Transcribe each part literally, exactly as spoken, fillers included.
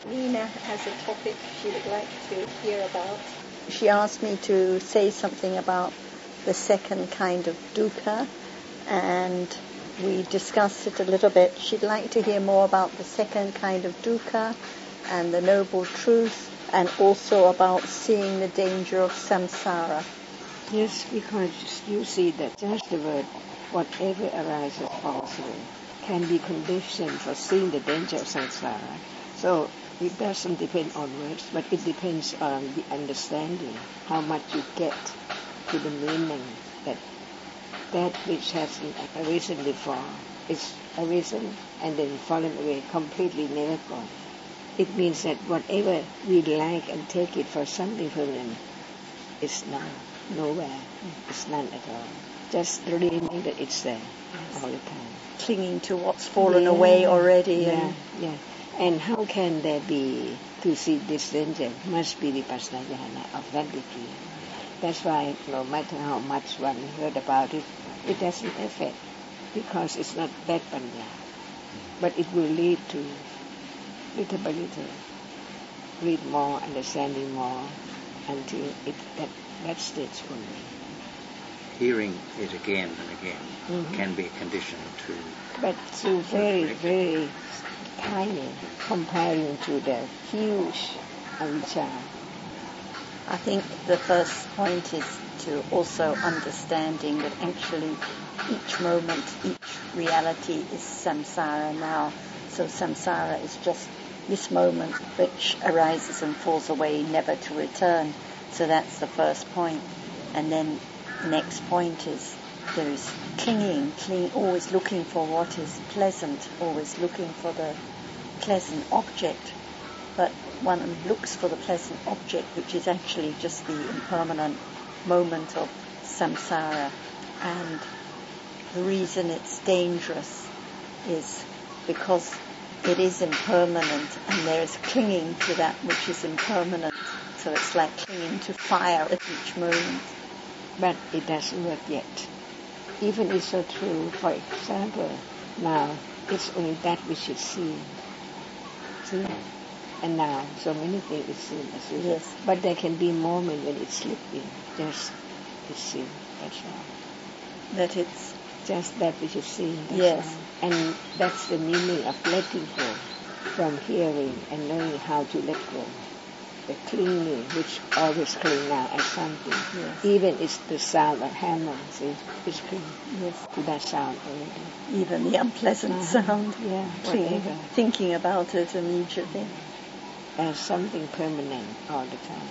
Nina has a topic she would like to hear about. She asked me to say something about the second kind of dukkha, and we discussed it a little bit. She'd like to hear more about the second kind of dukkha and the noble truth, and also about seeing the danger of samsara. Yes, because you see that just the word, whatever arises falls away, can be conditioned for seeing the danger of samsara. So it doesn't depend on words, but it depends on the understanding, how much you get to the meaning that that which has arisen before is arisen and then fallen away, completely never gone. It means that whatever we like and take it for something permanent is none, nowhere, it's none at all. Just dreaming that it's there all the time. Clinging to what's fallen yeah, away already. Yeah, and yeah. And how can there be, to see this danger, must be vipassana jhana of that degree. That's why no matter how much one heard about it, it doesn't affect, because it's not that panya. But it will lead to, little by little, read more, understanding more, until it that, that stage will be. Hearing it again and again mm-hmm. can be a condition to... But so very, very tiny comparing to the huge avijja. I think the first point is to also understanding that actually each moment, each reality is samsara now. So samsara is just this moment which arises and falls away, never to return. So that's the first point. And then the next point is there is clinging, clinging, always looking for what is pleasant, always looking for the pleasant object. But one looks for the pleasant object, which is actually just the impermanent moment of samsara. And the reason it's dangerous is because it is impermanent, and there is clinging to that which is impermanent. So it's like clinging to fire at each moment. But it doesn't work yet. Even it's so true, for example, now it's only that which is seen. See? And now so many things is seen as usual. Yes. But there can be a moment when it's slipping, just is seen, that's all. That it's just that which is seen, that's yes. all. And that's the meaning of letting go, from hearing and knowing how to let go. The clinging, which always cling now as something. Yes. Even it's the sound of hammer, see, it's cling yes. to that sound already. Even the unpleasant uh-huh. sound, yeah, clinging, whatever. Thinking about it immediately. As something permanent all the time.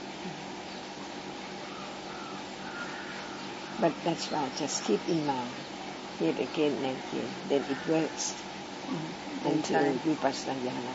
But that's why, just keep in mind, hear it again and again, then it works mm-hmm. until vipassana jhana.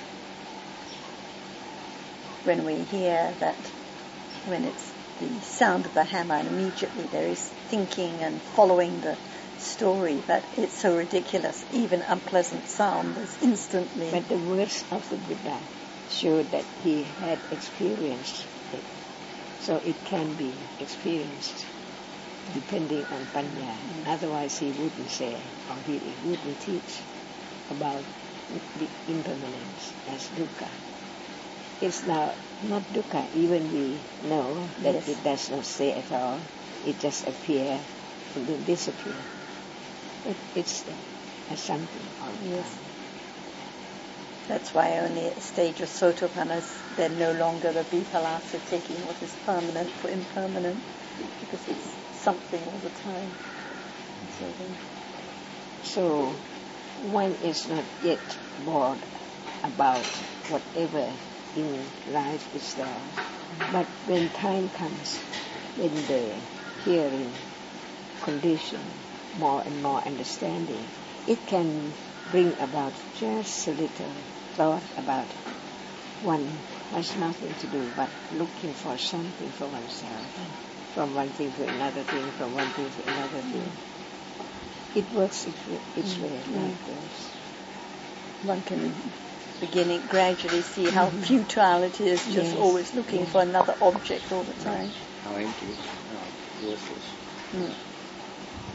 When we hear that, when it's the sound of the hammer, and immediately there is thinking and following the story, but it's so ridiculous. Even unpleasant sound is instantly... But the words of the Buddha showed that he had experienced it. So it can be experienced depending on panya. Mm-hmm. Otherwise he wouldn't say, or he wouldn't teach about the impermanence as dukkha. It's now not dukkha, even we know that yes. it does not say at all. It just appears and then disappear. But it's there as something all the yes. time. That's why only at the stage of sotapannas, they're no longer the vipassana, taking what is permanent for impermanent, because it's something all the time. So, then, so one is not yet bored about whatever in life is there. But when time comes, when the hearing condition, more and more understanding, it can bring about just a little thought about it. One has nothing to do but looking for something for oneself, from one thing to another thing, from one thing to another thing. It works its mm-hmm. way like mm-hmm. this. One can beginning gradually see how mm-hmm. futile it is, just yes. always looking yes. for another object all the time. How empty, how worthless. Mm.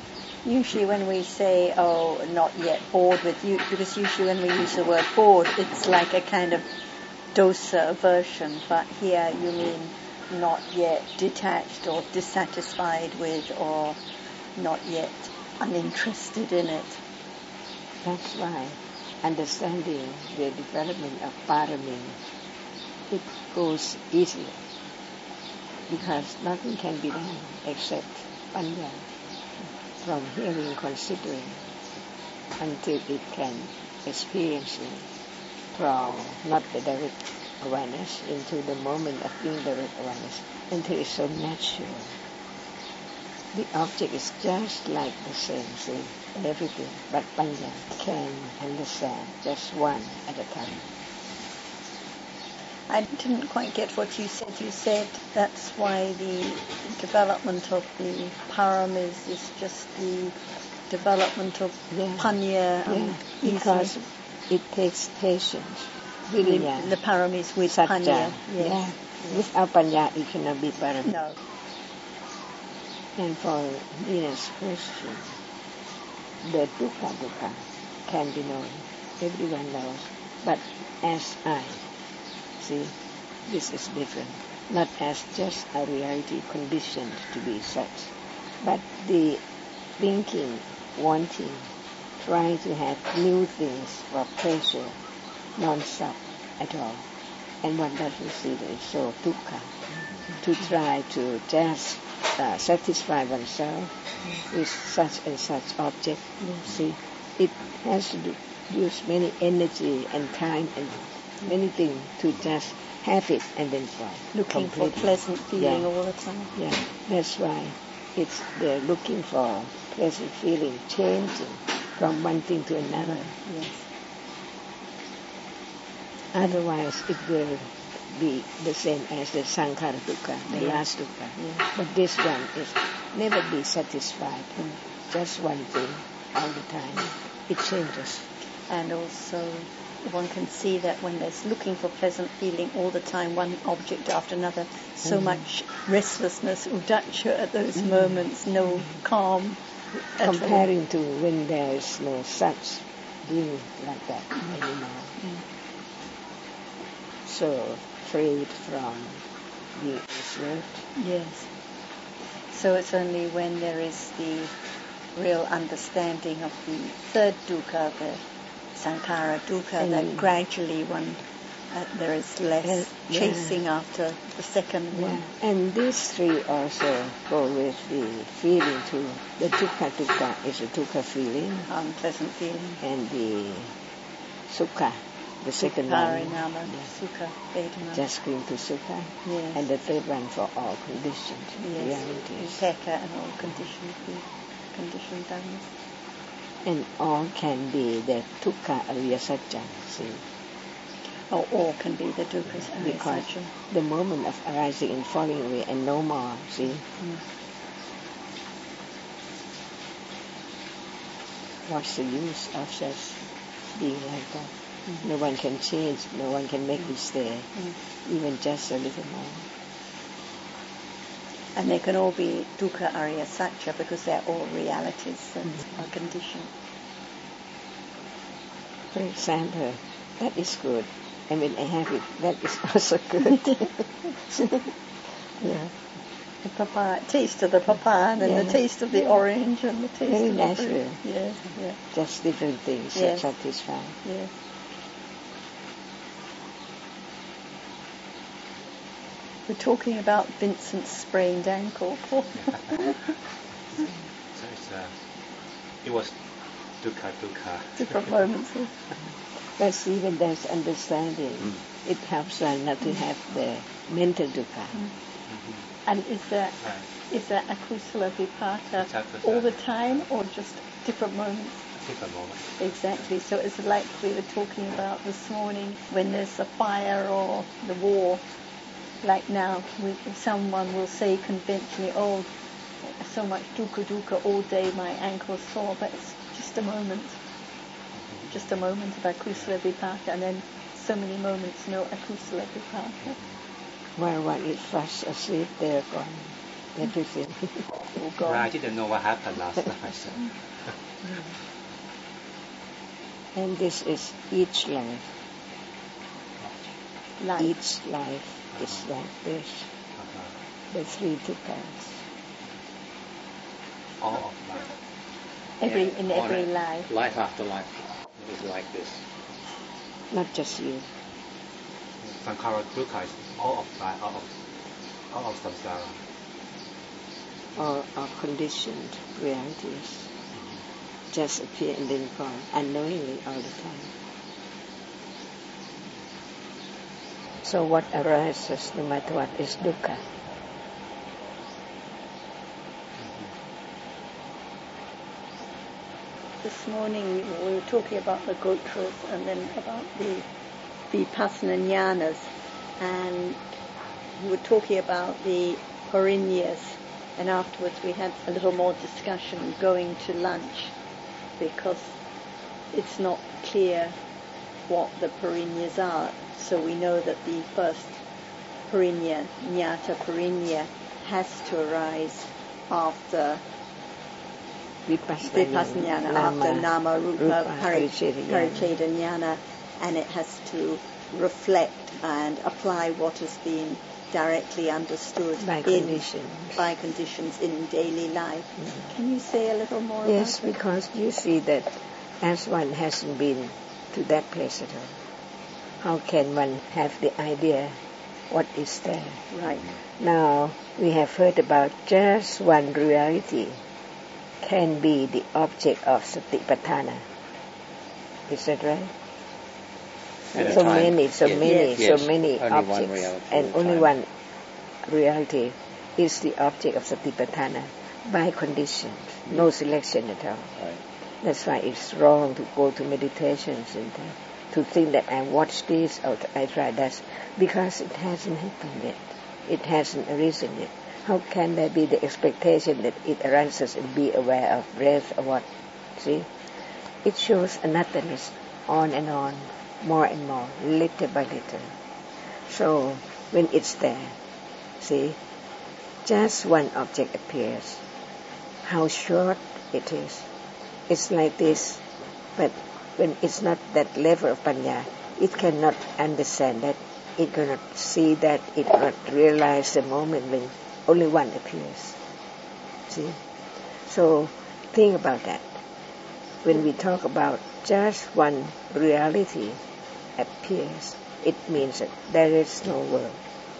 Usually when we say, oh, not yet bored with you, because usually when we use the word bored, it's like a kind of dosa version, but here you mean not yet detached or dissatisfied with or not yet uninterested in it. That's why understanding the development of parami, it goes easily, because nothing can be done except panya, from hearing, considering, until it can experience it, from not the direct awareness into the moment of indirect awareness, until it's so natural. The object is just like the same, see, everything, but panya can understand just one at a time. I didn't quite get what you said. You said that's why the development of the paramis is just the development of Yeah. panya. Yeah, and because easily- it takes patience. the, Viriya, the paramis with Satya. panya. Yeah. Yes. Without panya, it cannot be parami. No. And for Nina's question, the dukkha dukkha can be known. Everyone knows. But as I, see, this is different. Not as just a reality conditioned to be such, but the thinking, wanting, trying to have new things for pleasure, non-stop at all. And one doesn't see that it's so dukkha, to try to just uh, satisfy oneself with such and such object. See, it has to do, use many energy and time and many things to just have it and then fall. Looking for completely. pleasant feeling Yeah. all the time. Yeah, that's why it's they're looking for pleasant feeling, changing from one thing to another. Yes. Otherwise, it will be the same as the sankhara dukkha, the Yeah. last dukkha. Yeah. But this one is never be satisfied. Just one thing all the time. It changes. And also one can see that when there's looking for pleasant feeling all the time, one object after another, so Mhm. much restlessness, udacha at those moments, no calm at all. Comparing to when there is no such being like that anymore. So freed from being enslaved. Yes. So it's only when there is the real understanding of the third dukkha, the sankhara dukkha, And- that gradually one uh, there is less And- yeah. chasing after the second Yeah. one. And these three also go with the feeling too. The dukkha dukkha is a dukkha feeling, Unpleasant feeling. and the sukha, the second one, Parinama, yeah, sukha, vedana. just going to sukha, Yes. and the third one for all conditioned Yes. realities. Upeka and all conditioned conditioned dhammas. And all can be the dukkha ariya satya, see. Or all can be the dukkhas and Because such. the moment of arising and falling away and no more, see. Mm. What's the use of just being like that? No one can change, no one can make it stay, even just a little more. And they can all be dukkha ariya satya because they're all realities that are conditioned. For example, that is good. And when I have it, that is also good. Yeah. The papaya, taste of the papaya and Yeah. the taste of the orange and the taste Very of the natural. fruit. Yes, yeah, Just different things Yes. that satisfy. yes. We're talking about Vincent's sprained ankle. So it's, uh, it was dukkha dukkha. Different moments. of- But see, when there's understanding, Mm. it helps one not to have the mental dukkha. And is that Right. is that akusala vipaka It's akusala. all the time or just different moments? Different moment. Exactly. So it's like we were talking about this morning when there's a fire or the war. Like now, we, someone will say conventionally, oh, so much dukkha dukkha all day, my ankle's sore, but it's just a moment. Just a moment of akusala vipaka, and then so many moments no akusala vipaka. While one is fast asleep, they're gone. everything. All gone. Right, I didn't know what happened last night. So. And this is each life. Life. Each life is like this. Uh-huh. The three dukkha's. All of life. Every Yeah, in on every it. life. Life after life is like this. Not just you. Sankhara dukkha is all of life, all of, all of samsara. All are conditioned realities. Just appear and then gone, unknowingly all the time. So what arises, no matter what, is dukkha. This morning we were talking about the Gotras and then about the Vipassana Jnanas, and we were talking about the Parinyas, and afterwards we had a little more discussion going to lunch, because it's not clear what the Parinyas are. So we know that the first Parinya, Jnata Parinya, has to arise after Vipassana, Vipassana, nama, after Nama Rupa, Rupa Pari- Paricheda Jnana. Paricheda Jnana, and it has to reflect and apply what has been directly understood By in, conditions. by conditions in daily life. Mm. Can you say a little more Yes, about it? because you see that as one hasn't been to that place at all, how can one have the idea what is there? Right. Now, we have heard about just one reality can be the object of satipatthana. Is that right? At a so time. many, so Yes. many, Yes. so many Only one objects, reality and at a only time. one reality is the object of satipatthana by conditions, no selection at all. Right. That's why it's wrong to go to meditations and to think that I watch this or I try that, because it hasn't happened yet. It hasn't arisen yet. How can there be the expectation that it arises and be aware of breath or what? See? It shows another's on and on, more and more, little by little. So, when it's there, see, just one object appears. How short it is. It's like this, but when it's not that level of panya, it cannot understand that, it cannot see that, it cannot realize the moment when only one appears. See? So, think about that. When we talk about just one reality appears, it means that there is no world.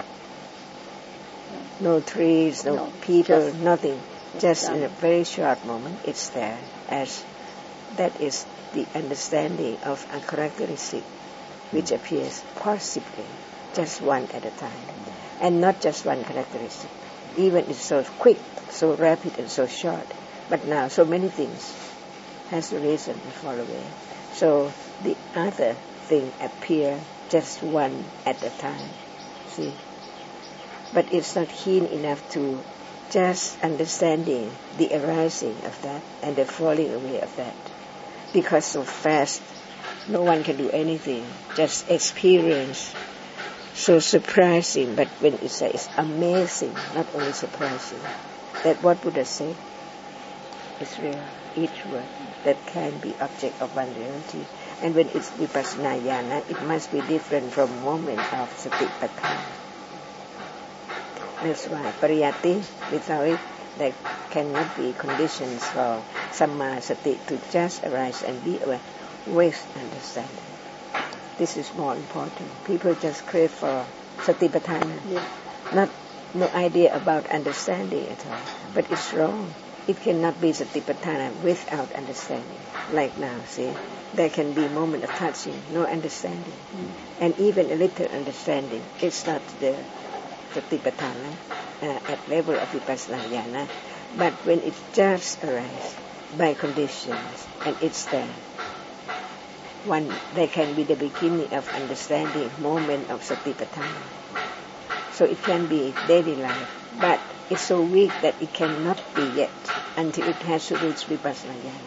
No trees, no, No, people, just- nothing. Just done. in a very short moment, it's there. As that is the understanding of a characteristic which appears possibly just one at a time. And not just one characteristic. Even it's so quick, so rapid and so short. But now so many things has arisen and fall away. So the other thing appear just one at a time. See? But it's not keen enough to just understanding the arising of that and the falling away of that. Because so fast, no one can do anything. Just experience. So surprising, but when it says amazing, not only surprising. That what Buddha said is real. Each word that can be object of one reality. And when it's vipassana jnana, it must be different from moment of satipatthana. That's why pariyati, without it, there cannot be conditions for samma sati to just arise and be aware with understanding. This is more important. People just crave for satipatthana, Yeah. not no idea about understanding at all. But it's wrong. It cannot be satipatthana without understanding. Like now, see, there can be a moment of touching, no understanding, mm. and even a little understanding. It's not the satipatthana uh, at level of vipassana jnana, but when it just arises by conditions and it's there, one there can be the beginning of understanding, moment of satipatthana. So it can be daily life, but it's so weak that it cannot be yet until it has to reach vipassana jnana.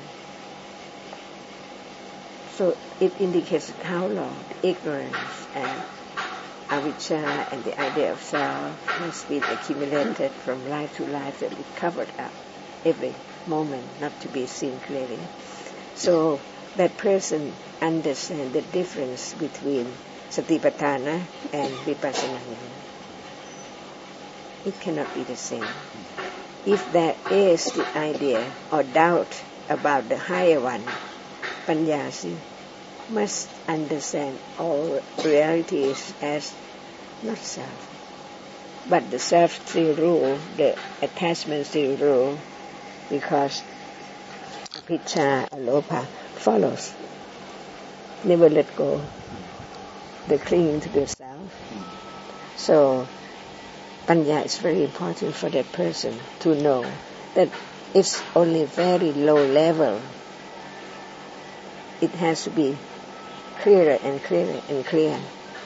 So it indicates how long ignorance and avijja and the idea of self has been accumulated from life to life, that it covered up every moment, not to be seen clearly. So that person understands the difference between Satipatthana and Vipassana. It cannot be the same. If there is the idea or doubt about the higher one, Panyasi must understand all realities as not self. But the self still rule, the attachment still rule, because avijja and lopa follows. Never let go. The clinging to the self. So Panya is very important for that person to know that it's only very low level. It has to be clearer and clearer and clearer,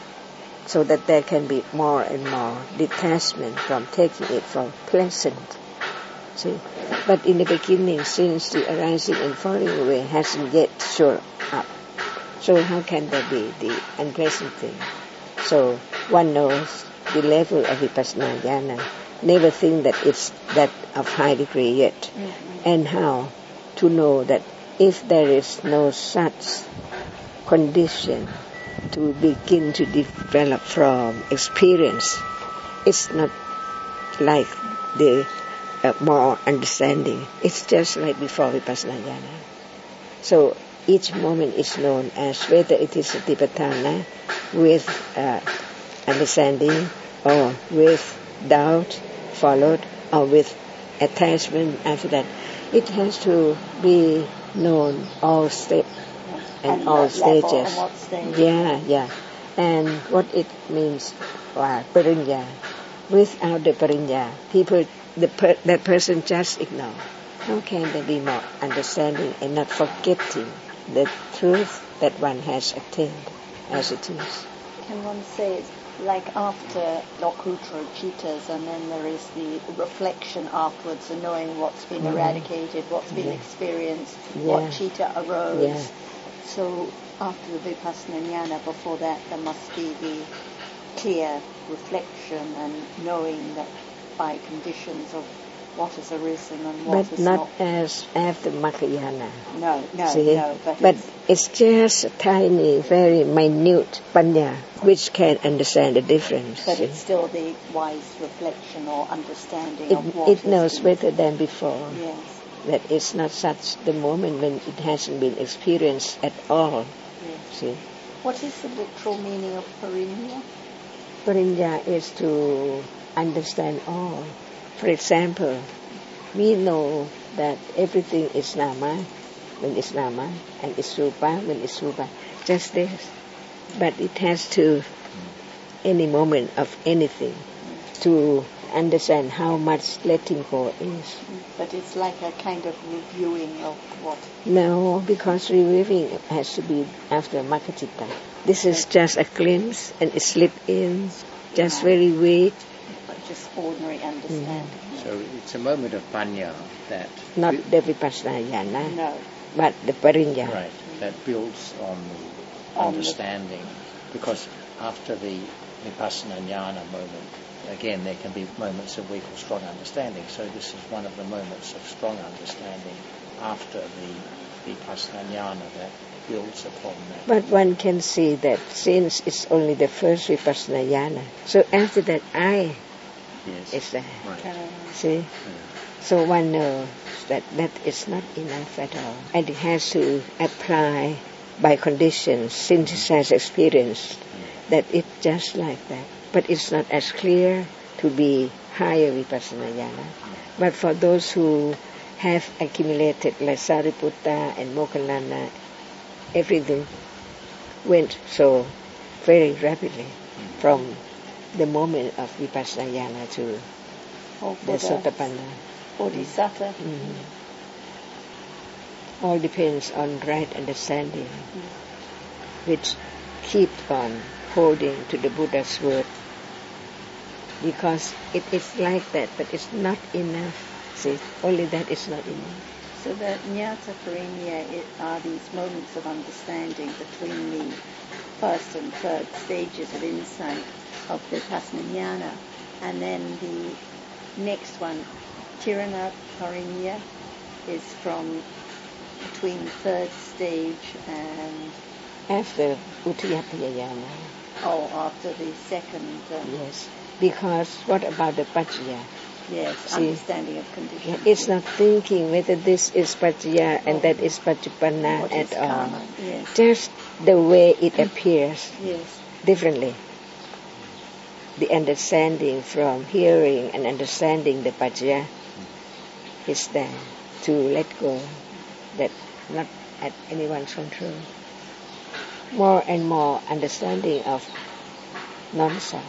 so that there can be more and more detachment from taking it for pleasant. See? But in the beginning, since the arising and falling away hasn't yet shown up, so how can there be the unpleasant thing? So one knows the level of Vipassana Jnana, never think that it's that of high degree yet. Mm-hmm. And how to know that if there is no such condition to begin to develop from experience, it's not like the uh, more understanding. It's just like before Vipassana Jnana. So each moment is known as whether it is Satipatthana with uh, understanding, or with doubt followed, or with attachment after that. It has to be known all step and, and all stages. And what stage. Yeah, yeah. And what it means, uh, parinya. Without the parinya, people, the per, that person just ignore. How can there be more understanding and not forgetting the truth that one has attained as it is? Can one say it's like after Lokutra Chitas, and then there is the reflection afterwards, and knowing what's been mm-hmm. eradicated, what's been yeah. experienced, yeah. what Chitta arose. Yeah. So after the Vipassana Jnana, before that there must be the clear reflection and knowing that by conditions of what has arisen and what but has not. not. But not as after Mahayana. No, no, See? no. But, but it's, it's just a tiny, very minute panya, which can understand the difference. But see? It's still the wise reflection or understanding it, of what It knows been. better than before. Yes. That it's not such the moment when it hasn't been experienced at all. Yes. See? What is the literal meaning of parinya? Parinya is to understand all. For example, we know that everything is nama when it's nama, and it's rupa when it's rupa. Just this. But it has to, any moment of anything, to understand how much letting go is. But it's like a kind of reviewing of what? No, because reviewing has to be after Makkacitta. This is just a glimpse, and it slipped in, just very weak. But just ordinary understanding. Mm. So it's a moment of panya that... Not bu- the Vipassana Jnana, no. but the parinya. Right, that builds on the on understanding. The... Because after the Vipassana Jnana moment, again, there can be moments of weak or strong understanding. So this is one of the moments of strong understanding after the Vipassana Jnana that builds upon that. But one can see that since it's only the first Vipassana Jnana, so after that I yes. is there. Right. Uh, See? Yeah. So one knows that that is not enough at all. And it has to apply by conditions, since it has experienced that it's just like that. But it's not as clear to be higher Vipassana Jnana. But for those who have accumulated like Sariputta and Moggallana, everything went so very rapidly from the moment of Vipassana Jnana to oh, the Sotapanna. Bodhisattva. Mm-hmm. All depends on right understanding, mm. which keep on holding to the Buddha's word. Because it is like that, but it's not enough. See, only that is not enough. So the Jnata Parinya are these moments of understanding between the first and third stages of insight, of Vipassana Jnana. And then the next one, Tirana Parinya, is from between the third stage and... After Uttiyapayayana. Oh, after the second... Um, yes, because what about the Pajjaya? Yes, See, understanding of conditions. It's not thinking whether this is Pajjaya and oh. that is Paccupanna What at is all. karma? Yes. Just the way it appears yes. differently. The understanding from hearing and understanding the Pajjaya is there to let go, that not at anyone's control. More and more understanding of non-self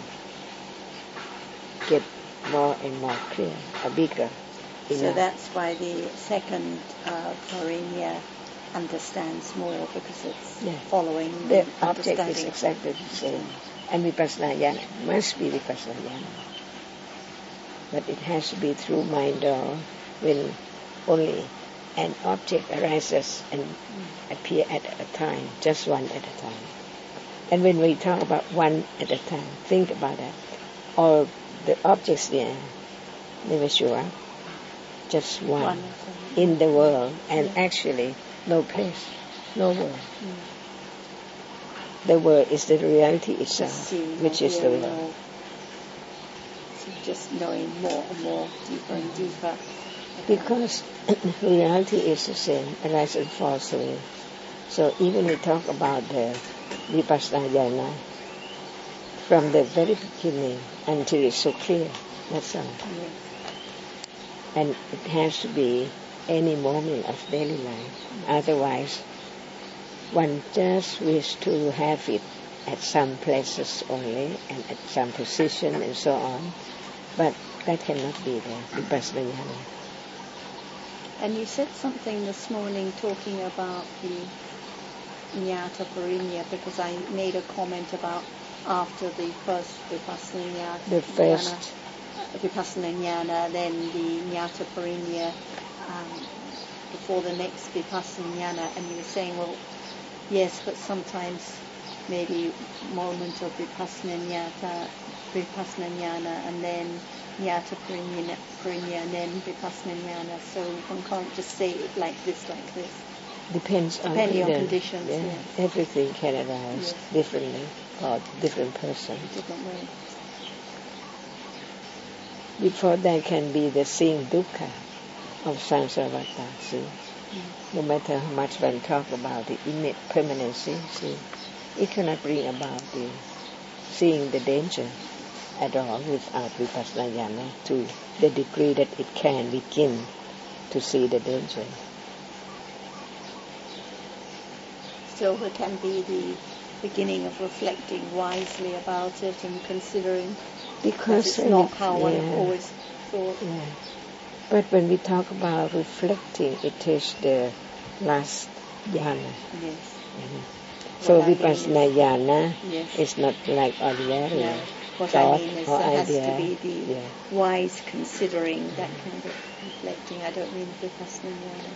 get more and more clear, or bigger. So enough. that's why the second uh, Parinya understands more, because it's yeah. following the, the object understanding is of exactly the same. And Vipassana Jnana must be Vipassana Jnana. But it has to be through mind or when only an object arises and mm. appear at a time, just one at a time. And when we talk about one at a time, think about that. All the objects there, never show up. Just one, one in the world, and yeah. actually no place, no world. Mm. The world is the reality itself, which is the world. So just knowing more and more, deeper and deeper. Because reality is the same, arises and falls away. So even we talk about the Vipassana Jnana, from the very beginning until it's so clear, that's all. Yes. And it has to be any moment of daily life. Mm-hmm. Otherwise, one just wish to have it at some places only and at some position and so on. But that cannot be there, Vipassana Jnana. And you said something this morning talking about the Nyata Parinya, because I made a comment about after the first Vipassana Jnana. The first... Jnana, Vipassana Jnana, then the Nyata Parinya, um, before the next Vipassana Jnana, and you were saying, well, yes, but sometimes maybe moment of Vipassana Nyata, Vipassana Jnana, and then Nyata Parinya, Parinya, and then Vipassana Jnana. So one can't just say it like this, like this. Depends Depending on, on conditions. Yeah, yes. Everything can arise yes. differently for different persons. Different ways. Before that can be the seeing dukkha of samsara, see. Mm. No matter how much one talk about the innate permanency, see, it cannot bring about the seeing the danger at all without Vipassana Jnana to the degree that it can begin to see the danger. So it can be the beginning of reflecting wisely about it and considering because it's not how yeah. one always thought. Yeah. But when we talk about reflecting, it is the last jhana. Yes. Mm-hmm. So Vipassana jhana yes. is not like ordinary no. What thought I mean is or there has idea. to be the yeah. wise considering that kind of reflecting. I don't mean Vipassana jhana.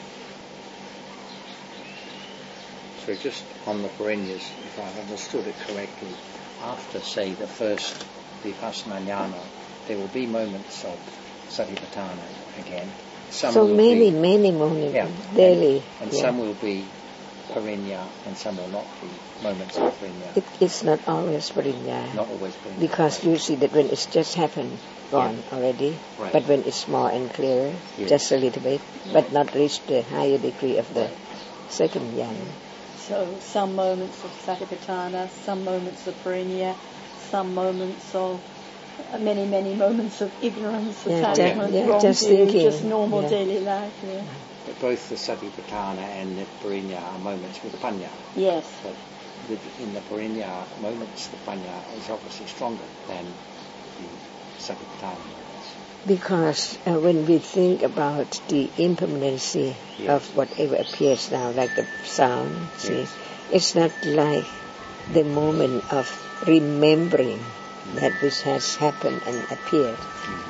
So just on the Parinyas, if I've understood it correctly, after, say, the first Vipassana Jnana, there will be moments of Satipatthana again. Some so will many, be, many moments yeah, daily. And, and yeah. some will be Parinya and some will not be moments of Parinya. It, it's not always Parinya. Not always Parinya. Because right. you see that when it's just happened, gone yeah. already, right. but when it's more and clearer, yes. just a little bit, right. but not reach the higher degree of the right. second jhana. So some moments of Satipatthana, some moments of Parinya, some moments of uh, many, many moments of ignorance, yeah, attachment, yeah, wrong just view, thinking, just normal yeah. daily life. Yeah. But both the Satipatthana and the Parinya are moments with the Panya. Yes. But with, in the Parinya moments, the Panya is obviously stronger than the Satipatthana moments. Because uh, when we think about the impermanency yes. of whatever appears now, like the sound, yes. see, it's not like the moment of remembering mm-hmm. that which has happened and appeared. Mm-hmm.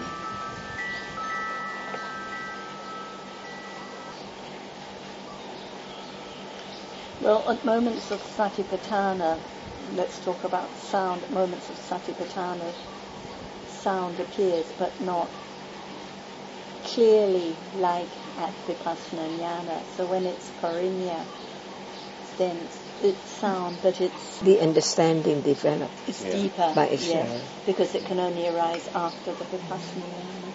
Well, at moments of Satipatthana, let's talk about sound, moments of Satipatthana. Sound appears, but not clearly like at Vipassana Jnana. So when it's Parinya, then it's sound, but it's the understanding develops. It's yeah. deeper, by itself. yes, because it can only arise after the Vipassana Jnana.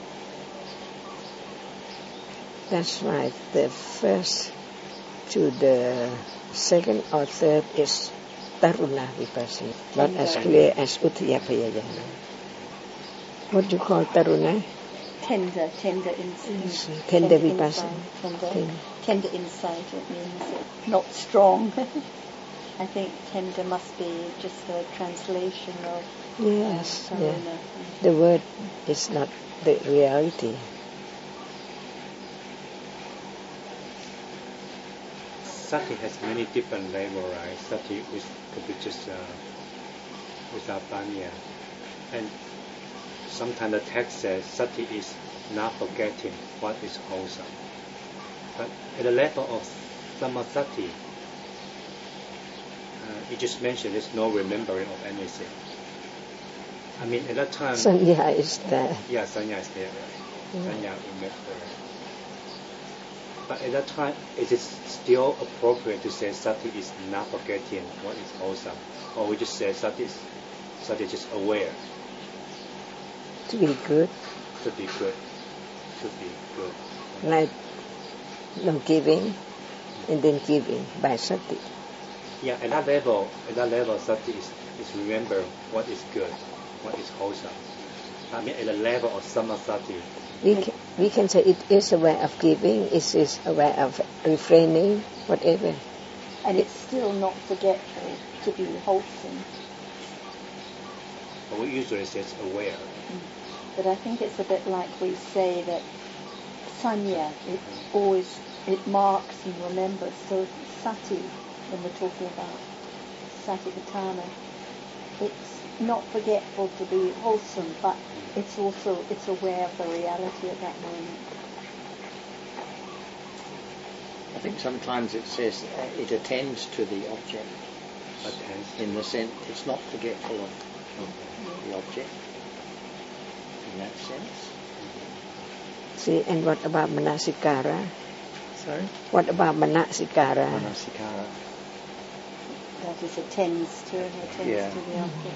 That's right. The first to the second or third is Taruna Vipassana, not as clear as Uttiyapayayana. What do you call Taruna? Tender, tender insight. Tender insight, Vipassana. Tender, Tender. tender insight, it means it's not strong. I think tender must be just a translation of Yes, uh, yeah. Taruna. The word is not the reality. Sati has many different levels, right? Sati is, could be just uh, without panya. And sometimes the text says Sati is not forgetting what is wholesome. But at the level of Samasati, uh, you just mentioned there's no remembering of anything. I mean, at that time... Sanya is there. Yeah, Sanya is there, right? Yeah. Sanya remember. But at that time, is it still appropriate to say Sati is not forgetting what is wholesome? Or we just say Sati is, Sati is just aware? To be good, To be good. To be good. like no giving and then giving by Sati. Yeah, at that level, at that level, Sati is, is remember what is good, what is wholesome. I mean, at the level of Samasati, We can, we can say it is a way of giving, it is a way of refraining, whatever. And it's still not forgetful to be wholesome. but we usually say it's aware. But I think it's a bit like we say that Sanya, it always, it marks and remembers. So Sati, when we're talking about Satipatthana, it's not forgetful to be wholesome, but it's also, it's aware of the reality at that moment. I think sometimes it says uh, it attends to the object. Attends. In the sense, it's not forgetful of, of the object. In that sense. See, and what about Manasikara? Sorry? What about Manasikara? Manasikara. That is attends to, attends Yeah. to the object.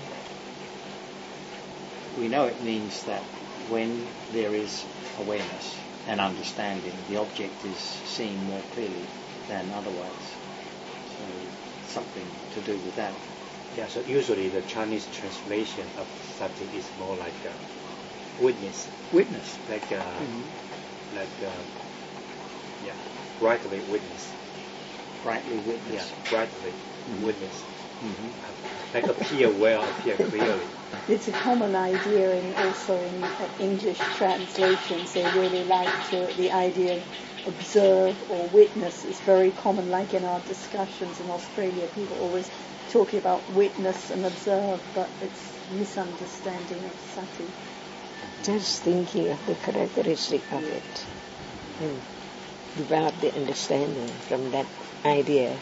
We know it means that when there is awareness and understanding, the object is seen more clearly than otherwise. So something to do with that. Yeah, so usually the Chinese translation of Sati is more like a witness, Witness. like a, Mm-hmm. like a, yeah, brightly witness. Rightly Yeah, witness. brightly Mhm. witness. Mm-hmm. Like appear well, appear clearly. It's a common idea in also in uh, English translations. They really like to, the idea of observe or witness is very common, like in our discussions in Australia. People always talking about witness and observe, but it's misunderstanding of Sati. Just thinking of the characteristic of it. And develop the understanding from that idea.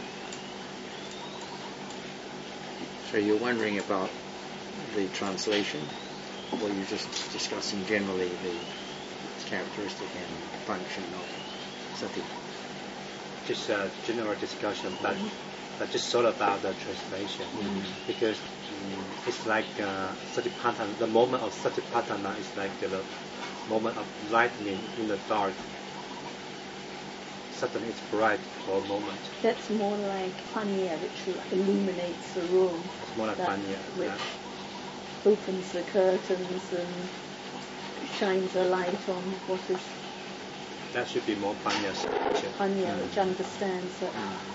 So you're wondering about the translation, or you're just discussing generally the characteristic and function of Sati? Just a general discussion, but but just sort of about the translation, Mhm. because um, it's like uh, Satipatthana. The moment of Satipatthana is like the moment of lightning in the dark. Suddenly it's bright for a moment. That's more like panya, which illuminates the room. It's more like That panya. which Yeah. opens the curtains and shines a light on what is That should be more panya. panya, which understands that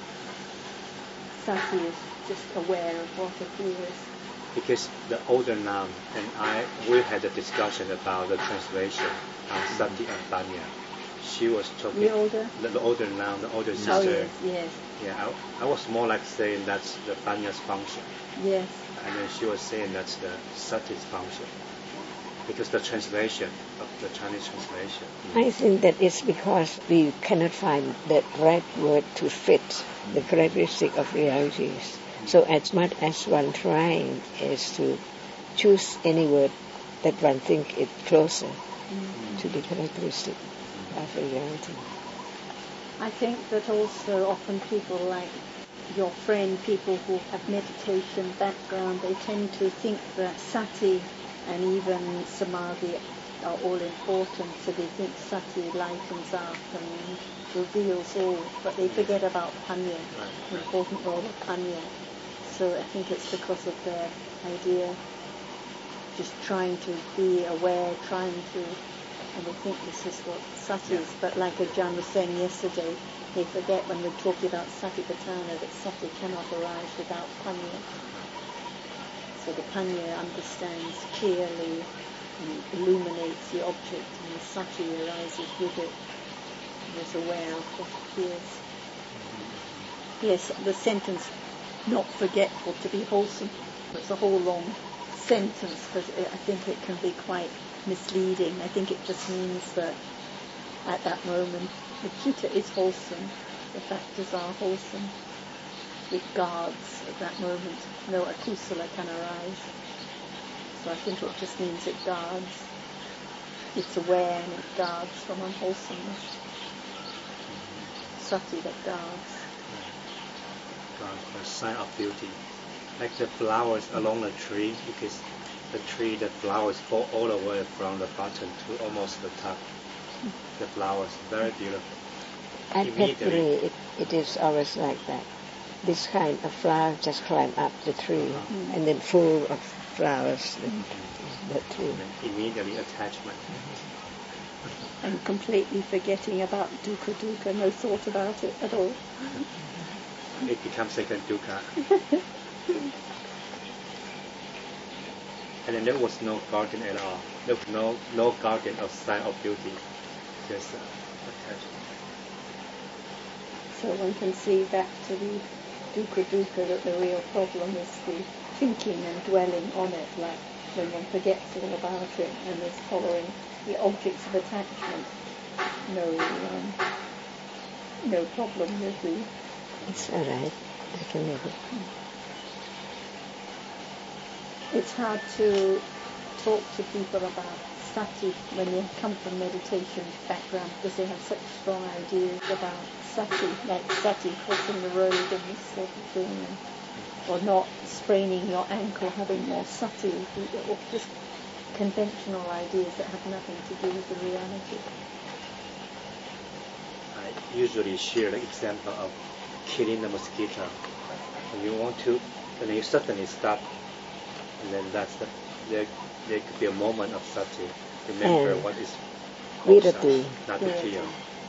Sati is just aware of what appears. Because the older nun and I, we had a discussion about the translation of Sati and panya. She was talking. The older? The, the older nun, the older sister. Oh yes, yes, Yeah, I, I was more like saying that's the panya's function. yes. And then she was saying that's the Sati's function. Because the translation of the Chinese translation. I think that it's because we cannot find the right word to fit the characteristic of realities. So as much as one trying is to choose any word that one think is closer mm. to the characteristic of reality. I think that also often people like your friend, people who have meditation background, they tend to think that sati and even samadhi are all important, so they think sati lightens up and reveals all, but they forget about panya, the important role of panya. So I think it's because of their idea, just trying to be aware, trying to, and they think this is what sati is, but like Ajahn was saying yesterday, they forget when we're talking about satipatthana that sati cannot arise without panya. So the panya understands clearly and illuminates the object, and the sati arises with it, and is aware of what appears. Yes, the sentence, not forgetful to be wholesome. It's a whole long sentence, but I think it can be quite misleading. I think it just means that at that moment the citta is wholesome, the factors are wholesome. It guards at that moment. No akusala can arise. So I think it just means it guards. It's aware and it guards from unwholesomeness. Sati that guards. A sign of beauty. Like the flowers along the tree, because the tree, the flowers fall all the way from the bottom to almost the top. The flowers, very beautiful. At Petri, it, it is always like that. This kind of flower just climb up the tree, mm-hmm. and then full of flowers, the, mm-hmm. the tree. And immediately attachment. And completely forgetting about dukkha dukkha, no thought about it at all. It becomes like a dukkha. And then there was no garden at all. There was no, no garden of sign of beauty. Just uh, attachment. So one can see back to the dukkha dukkha that the real problem is the thinking and dwelling on it, like when one forgets all about it and is following the objects of attachment. No, um, no problem with the... It's all right. I can live it. It's hard to talk to people about sati when they come from meditation background, because they have such strong ideas about sati, like sati crossing the road and this sort of thing, or not spraining your ankle, having more sati, or just conventional ideas that have nothing to do with the reality. I usually share the example of killing the mosquito. When you want to, then you suddenly stop, and then that's the, there, there could be a moment of sati. Remember and what is virati, not to kill.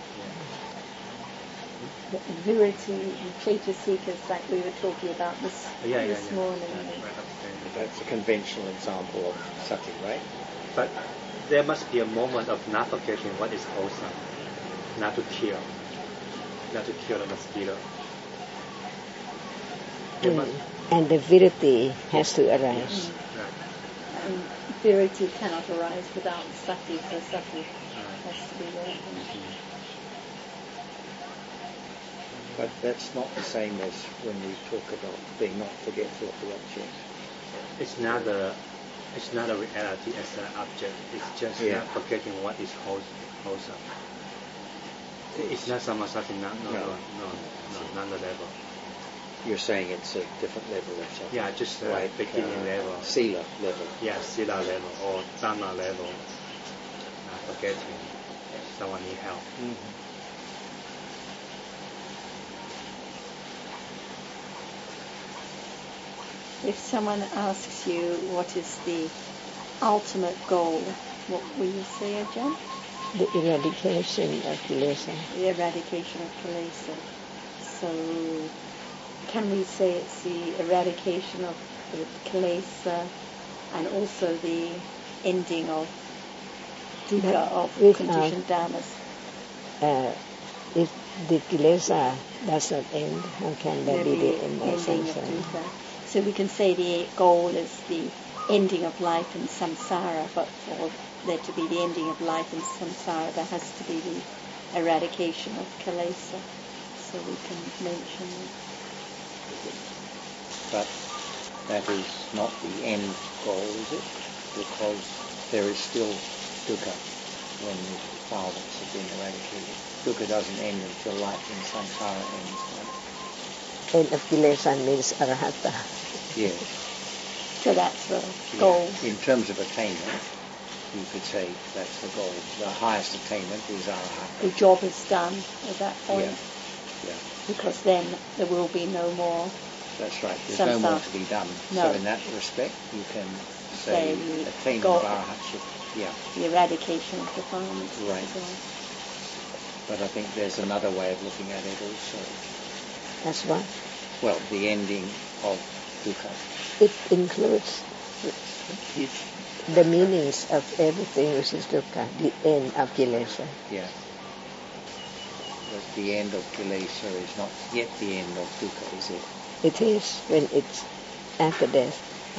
The virati and Chaitasikas, like we were talking about this, yeah, this yeah, yeah. morning. Yeah, right. That's a conventional example of sati, right? But there must be a moment of not forgetting what is wholesome, not to kill, not to kill the mosquito. Mm. And the virati has to arise. Mm. Right. And virati cannot arise without sati, so sati right. has to be there. Mm-hmm. But that's not the same as when we talk about being not forgetful of the object. It's not a, it's not a reality as an object. It's just yeah. not forgetting what is wholesome. It's not samasati, no, no, no, no, no, not the level. You're saying it's a different level of sati. Yeah, just uh, like beginning uh, level. Sila level. Yeah, sila level or dhamma level. Uh, forgetting someone need help. Mm-hmm. If someone asks you what is the ultimate goal, what will you say, Ajahn? The eradication of kilesa. The eradication of kilesa. So, can we say it's the eradication of the kilesa and also the ending of dukkha, of conditioned dhammas? Uh, if the kilesa does not end, how can that be the end of samsara? So we can say the goal is the ending of life in samsara, but for there to be the ending of life in samsara, there has to be the eradication of kilesa. So we can mention that. But that is not the end goal, is it? Because there is still dukkha when the defilements have been eradicated. Dukkha doesn't end until life in samsara ends. Right? End of kilesa means arahata. Yes. So that's the Yeah. goal. In terms of attainment, you could say that's the goal. The highest attainment is arahata. The job is done at that point. Yeah. Yeah. Because then there will be no more. That's right. There's Samsara. no more to be done. No. So in that respect, you can say Say the attainment goal. of arahatship. Yeah. The eradication of defilements. Right. as well. But I think there's another way of looking at it also. That's what Well, the ending of dukkha. it includes. The meanings of everything which is dukkha, the end of kilesa. Yeah. But the end of kilesa is not yet the end of dukkha, is it? It is when it's after death.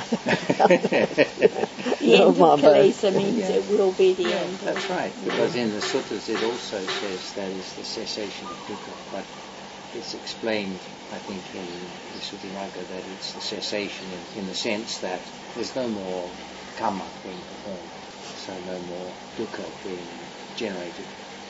The No end more of birth. kilesa means it will be the end. of- That's right, because in the suttas it also says that is the cessation of dukkha, but it's explained, I think, in the Suttimagga that it's the cessation in, in the sense that there's no more karma being performed, so no more dukkha being generated.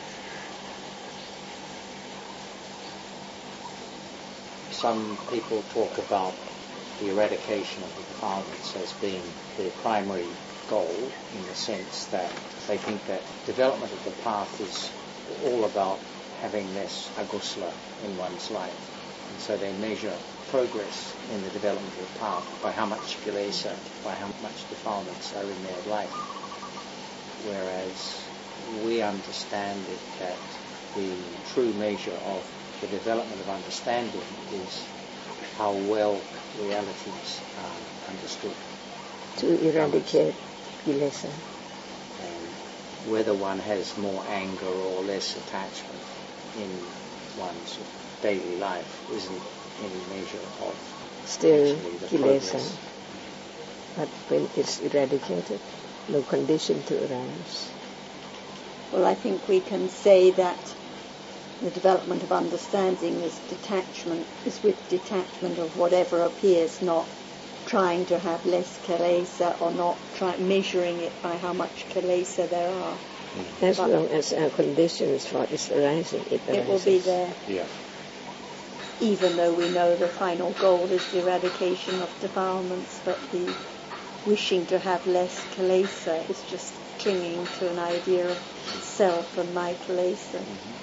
Some people talk about the eradication of the defilements as being their primary goal, in the sense that they think that development of the path is all about having less agusala in one's life. And so they measure progress in the development of the path by how much kilesa, by how much defilements are in their life. Whereas we understand it that the true measure of the development of understanding is how well realities are understood. To eradicate kilesa. And whether one has more anger or less attachment in one's daily life isn't any measure of Still actually the kilesa. progress. But when it's eradicated, no condition to arise. Well, I think we can say that the development of understanding is detachment, is with detachment of whatever appears, not trying to have less kilesa or not try, measuring it by how much kilesa there are. As But long as our conditions for its arising, it arises. it will be there, Yeah. even though we know the final goal is the eradication of defilements, but the wishing to have less kilesa is just clinging to an idea of self and my kilesa. Mm-hmm.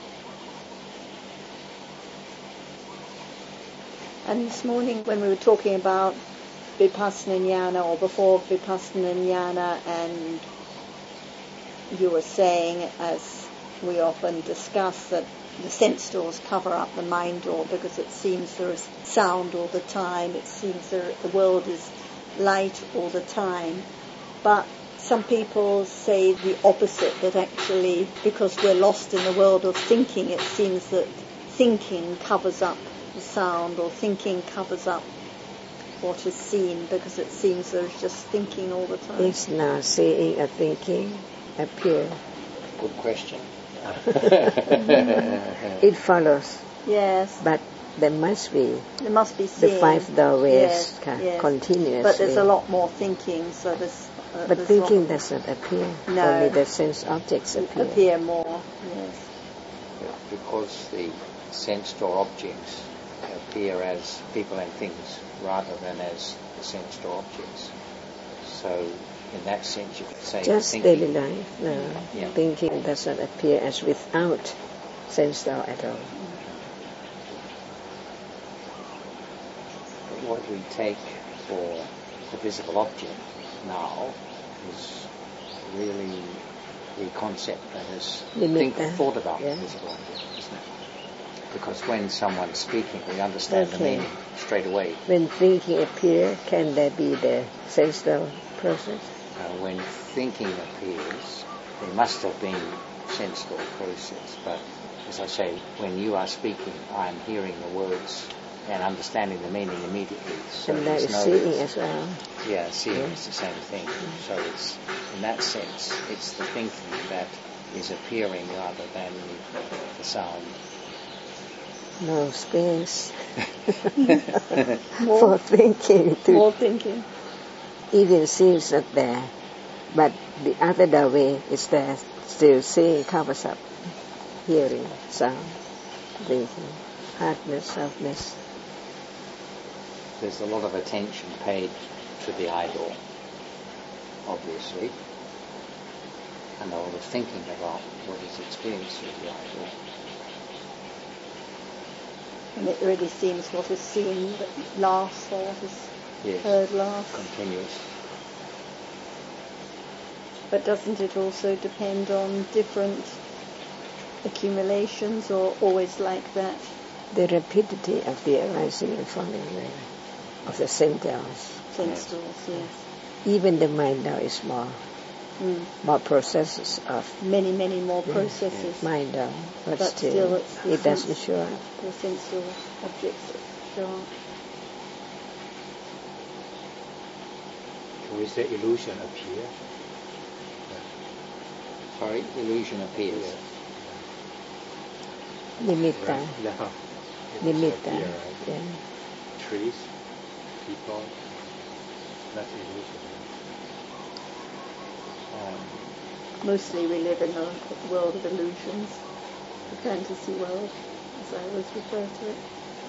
And this morning when we were talking about Vipassana Jnana, or before Vipassana Jnana, and you were saying, as we often discuss, that the sense doors cover up the mind door because it seems there is sound all the time, it seems there, the world is light all the time. But some people say the opposite, that actually because we're lost in the world of thinking, it seems that thinking covers up the sound, or thinking covers up what is seen, because it seems there's just thinking all the time. It's now seeing or thinking appear. Good question. It follows, Yes, but there must be there must be the seeing. five doorways Yes, ca- yes. continuously. But there's a lot more thinking, so there's... Uh, But there's thinking lot does not appear. No. Only the sense objects appear. appear more, yes. Because the sense door objects appear as people and things rather than as the sense door objects. So in that sense you could say Just thinking, daily life, no. Yeah. Thinking does not appear as without sense door at all. what we take for the visible object now is really the concept that is think, Nimitta. thought about Yeah. the visible object, isn't it? Because when someone's speaking, we understand the Okay. meaning straight away. When thinking appear, can there be the sense door process? Uh, when thinking appears, there must have been sense door process. But as I say, when you are speaking, I am hearing the words and understanding the meaning immediately. So and that there's is no, seeing as well. Yeah, seeing Yeah. is the same thing. So it's, in that sense, it's the thinking that is appearing rather than the sound. No space More, for thinking. To more thinking. even seeing is not there, but the other way is there. Still seeing covers up hearing, sound, thinking, hardness, softness. There's a lot of attention paid to the idol, obviously, and a lot of thinking about what is experienced with the idol. And it really seems what is seen last or what is Yes. heard last. Continuous. But doesn't it also depend on different accumulations, or always like that? The rapidity of the arising and falling away of the sense. Sense doors, yes. Even the mind now is more, Mm. more processes of Many, many more processes. mind now, but, But still, still it's the it doesn't sense- show up. The sensual objects that show up. Can we say illusion appear? Sorry, illusion appears. Nimitta, Right. No. nimitta, Appear, right? yeah. Trees, people, that's illusion. Um, Mostly we live in a world of illusions, the fantasy world, as I always refer to it.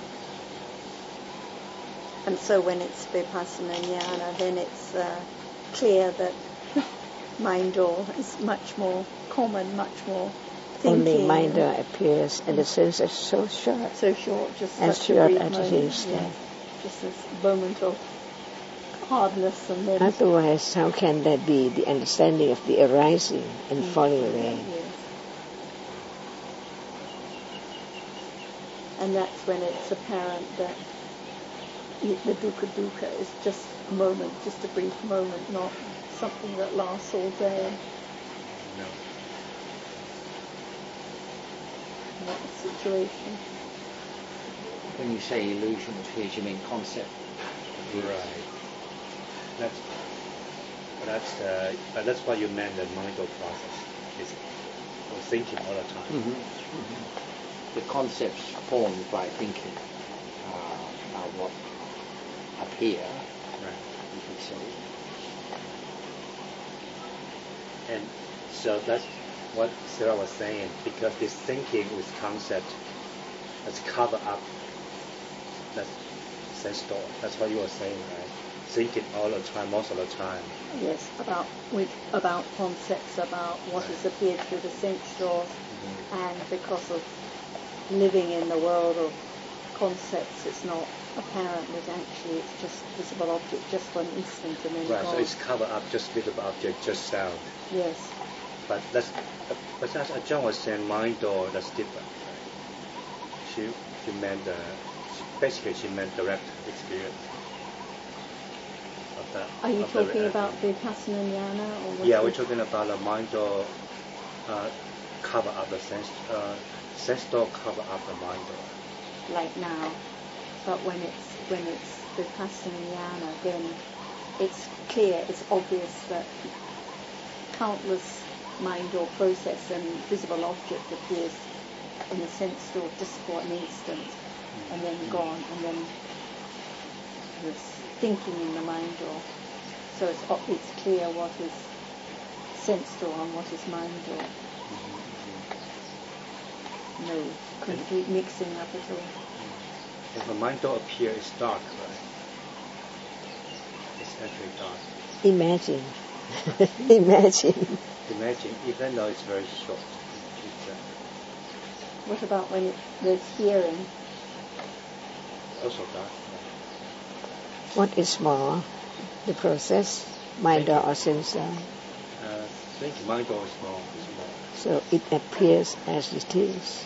And so when it's vipassana jnana, then it's uh, clear that mind door is much more common, much more thinking. Only mind appears, and the sense is so short. So short, just As such a short brief as it moment. is, Yeah. yeah. Just this moment of hardness, and then Otherwise, how can that be the understanding of the arising and falling away? Yes. And that's when it's apparent that y- the dukkha dukkha is just a moment, just a brief moment, not something that lasts all day. No. What a situation. when you say illusion appears, you mean concept? Right. That's that's uh, but that's what you meant the mental process. It's we're thinking all the time. Mm-hmm. Mm-hmm. The concepts formed by thinking uh, are what appear, Right. you could say. And so that's what Sarah was saying, because this thinking with concept has covered up that sense door. That's what you were saying, right? Thinking all the time, most of the time. Yes, about with about concepts, about what has appeared through the sense doors, Mm-hmm. and because of living in the world of concepts, it's not apparent that actually it's just visible object just for an instant and then Right, so gone. it's covered up, just visible object, just sound. Yes, But that's, but as John was saying, mind door, that's different. She, she meant, uh, she, basically she meant direct experience of that. are you of the talking reality. about Vipassana Jnana, or what Yeah, is- we're talking about the mind door, uh, cover up the sense, uh, sense door cover up the mind door. like now? But when it's when it's Vipassana Jnana, then it's clear, it's obvious that countless mind or process and visible object appears in the sense door just for an instant and then gone, and then there's thinking in the mind door. So it's o- it's clear what is sense door and what is mind door. No complete mixing up at all. If the mind door appear, it's dark, right? It's actually dark. Imagine. Imagine. Imagine, even though it's very short. It's, uh, What about when it, there's hearing? also dark. What is more, the process, mind or sense? Uh, I think mind door is more. Is more. So it appears as it is.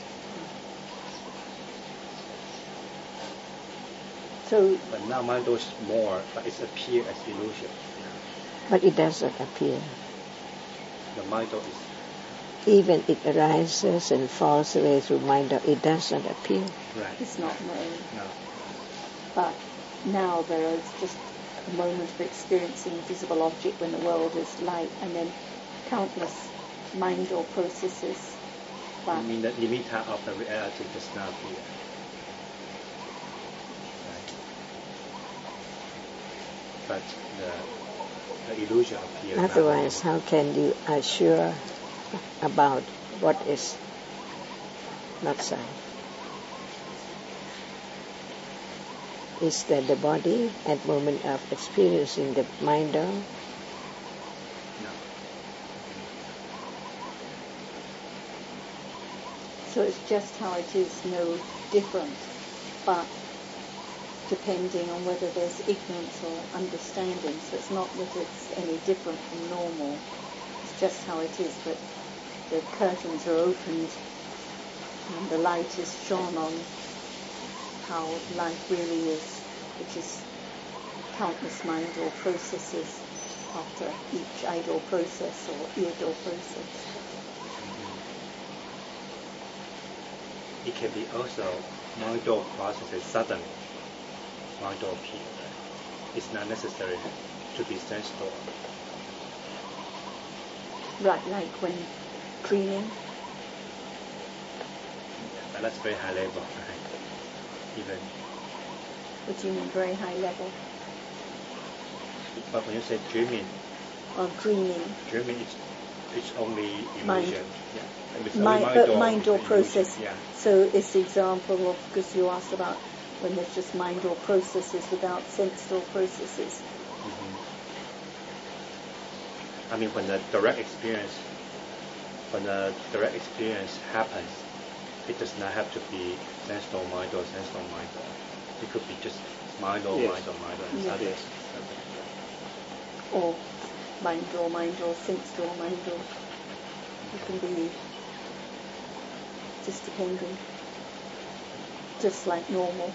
So But now mind door is more, but it appear as illusion. But it doesn't appear. The mind door is Even it arises and falls away through mind, it doesn't appear. right. it's not known. No. But now there is just a moment of experiencing a visible object when the world is light, and then countless mind or processes. But I mean the nimitta of the reality does not appear. Right. But the, the illusion appears. Otherwise, how can you assure about what is not so? Is that the body at moment of experiencing the mind or? No. so it's just how it is, no different, but depending on whether there's ignorance or understanding. So it's not that it's any different from normal. It's just how it is, but the curtains are opened and the light is shone on how life really is, which is countless mind or processes after each idle process or idle process. It can be also mind-door processes suddenly. Mind-door appear. It's not necessary to be sense-door. Right, like when dreaming. But that's very high level. Even. What do you mean, very high level? But when you say dreaming, Or dreaming. dreaming is it's only illusion. Mind. Yeah. It's Mind, only but mind-door mind or illusion. process. Yeah. So it's the example of, because you asked about when there's just mind or processes without sense or processes. Mm-hmm. I mean, when the direct experience, when the direct experience happens, it does not have to be sense or mind or sense or mind. It could be just mind or Yes. mind or mind or Yes. something. Yes. Or mind or mind or sense or mind or it can be just depending, just like normal.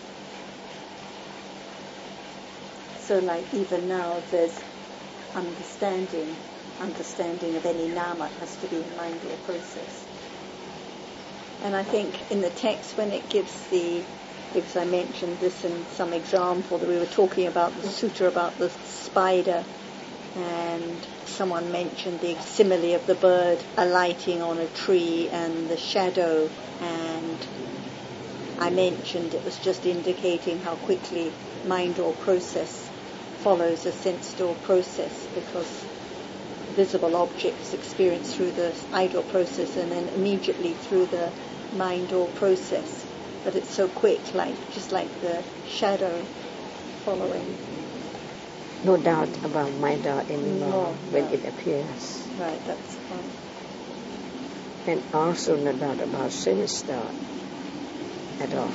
So like even now there's understanding, understanding of any nama has to be in mind or process. And I think in the text when it gives the, because I mentioned this in some example that we were talking about the sutta about the spider, and someone mentioned the simile of the bird alighting on a tree and the shadow, and I mentioned it was just indicating how quickly mind or process follows a sense or process, because visible objects experienced through the idle process and then immediately through the mind or process, but it's so quick, like just like the shadow following. No doubt about mind or anymore No, when no. it appears. Right, that's fine. And also no doubt about sense thought at all.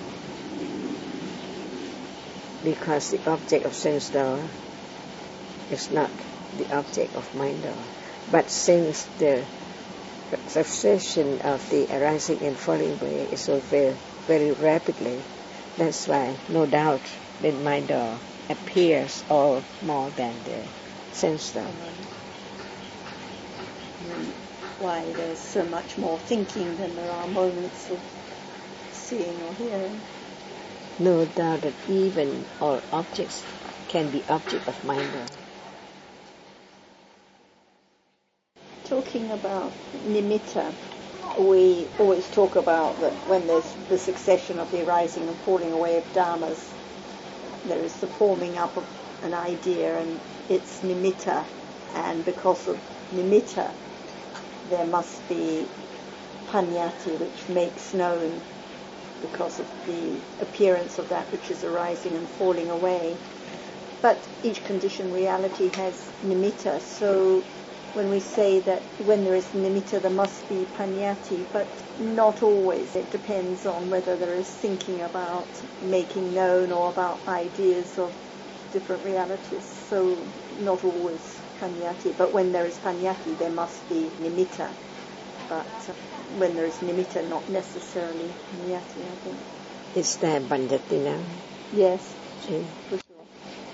Because the object of sense thought is not the object of mind thought. But since the succession of the arising and falling away is so very, very rapidly, that's why no doubt that mind thought appears all more than the sense thought. And why there's so much more thinking than there are moments of seeing or hearing. No doubt that even all objects can be object of mind thought. Talking about nimitta, we always talk about that when there's the succession of the arising and falling away of dharmas, there is the forming up of an idea and it's nimitta, and because of nimitta there must be panyati, which makes known because of the appearance of that which is arising and falling away. But each conditioned reality has nimitta, so when we say that when there is nimitta there must be panyati, but not always. It depends on whether there is thinking about making known or about ideas of different realities. So not always panyati, but when there is panyati there must be nimitta. But when there is nimitta, not necessarily panyati, I think. Is there bandhati now? Yes, See? for sure.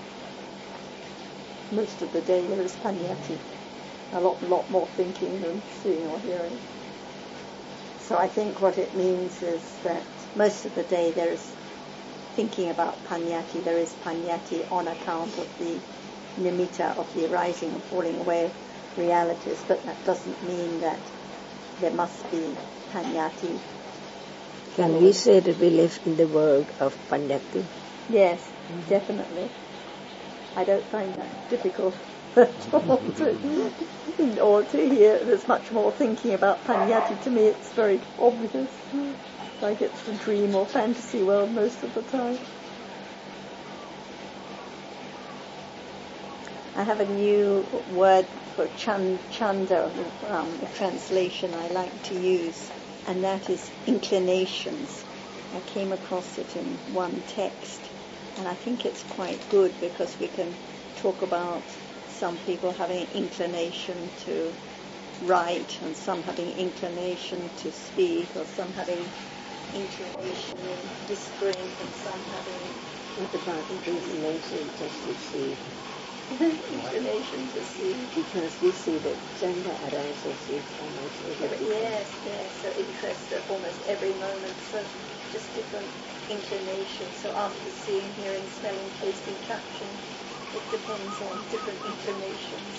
Most of the day there is panyati. A lot, lot more thinking than seeing or hearing. So I think what it means is that most of the day there is thinking about Panyati, there is Panyati on account of the nimitta, of the arising and falling away of realities, but that doesn't mean that there must be Panyati. Can we say that we live in the world of Panyati? Yes, mm-hmm. Definitely. I don't find that difficult at all to, or to hear. There's much more thinking about Panyati. To me, it's very obvious. Like it's a dream or fantasy world most of the time. I have a new word for chand, chanda, um, a translation I like to use, and that is inclinations. I came across it in one text, and I think it's quite good because we can talk about some people having inclination to write, and some having inclination to speak, or some having inclination in whispering, and some having... What about inclination just to see? Inclination to see. Because we see that chanda arises in almost every moment. Yes, yes, so interest at almost every moment, so just different inclinations. So after seeing, hearing, smelling, tasting, touching, it depends on different inclinations.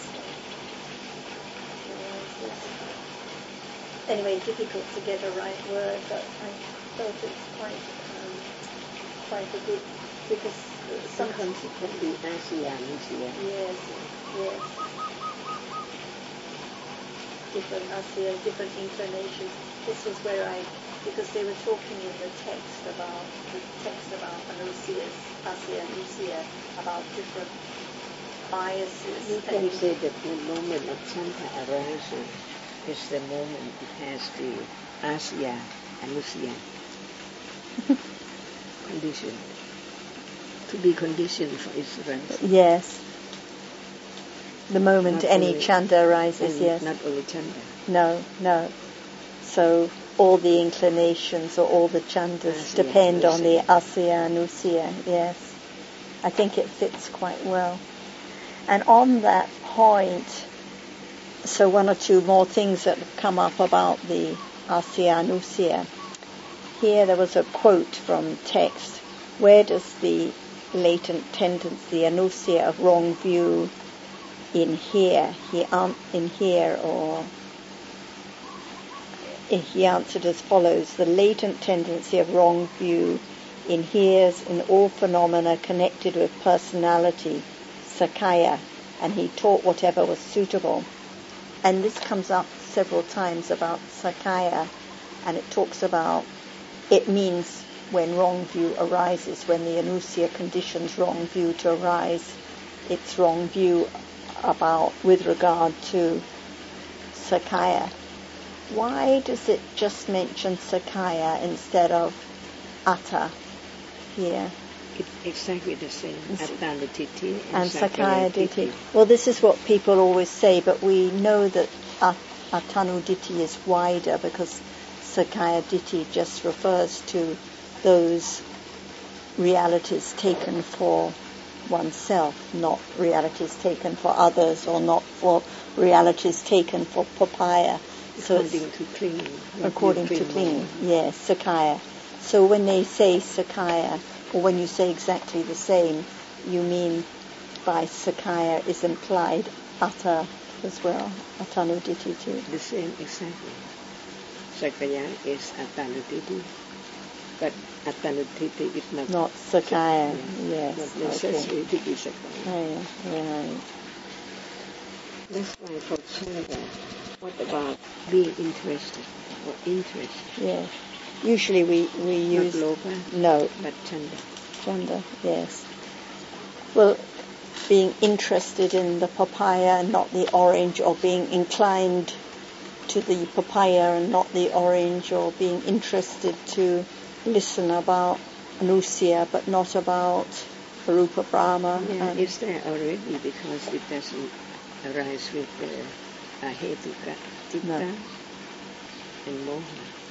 Anyway, difficult to get a right word, but I thought it's quite, um, quite a good, because sometimes it can be Asiya, Nusia. Yes, yes. Different Asiya, different inclinations. This was where I, because they were talking in the text about, the text about Anusias, Asiya, Nusia, about different biases. You can say that the moment of chanda arises is the moment it has the Asiya, Anusia condition. To be conditioned for its rank. Yes. The moment not any only, chanda arises, yes. Not only chanda. No, no. So all the inclinations or all the chandas Asiya, depend Nusia. on the Asiya and Nusia, yes. I think it fits quite well. And on that point, so one or two more things that have come up about the Asiya and Nusia. Here there was a quote from text. Where does the latent tendency, anusia of wrong view in here, he um, in here, or he answered as follows: the latent tendency of wrong view inheres in all phenomena connected with personality, Sakaya, and he taught whatever was suitable. And this comes up several times about Sakaya, and it talks about, it means when wrong view arises, when the anusia conditions wrong view to arise, it's wrong view about, with regard to Sakaya. Why does it just mention Sakaya instead of Atta here? It's exactly the same. Attanutiti and, and Sakaya Ditti. Ditti. Well, this is what people always say, but we know that At- Attanuditi is wider because Sakaya Ditti just refers to those realities taken for oneself, not realities taken for others, or not for realities taken for papaya. So according to clinging. According to clinging, yes, Sakaya. So when they say Sakaya, or when you say exactly the same, you mean by Sakaya is implied Atta as well, Attanuditi too. The same, exactly. Sakaya is Attanuditi. But Attanuditi is not... Not Sakaya, yes. Not necessary okay. to be Sakaya. Right, right. That's why for Chanda, what about being interested or interest? Yes. Usually we, we use... Not Lopa? No. But Chanda. Chanda, yes. Well, being interested in the papaya and not the orange, or being inclined to the papaya and not the orange, or being interested to listen about Anusia but not about Rupa Brahma. Yeah, and it's there already because it doesn't arise with the ahetuka, citta, no. and moha.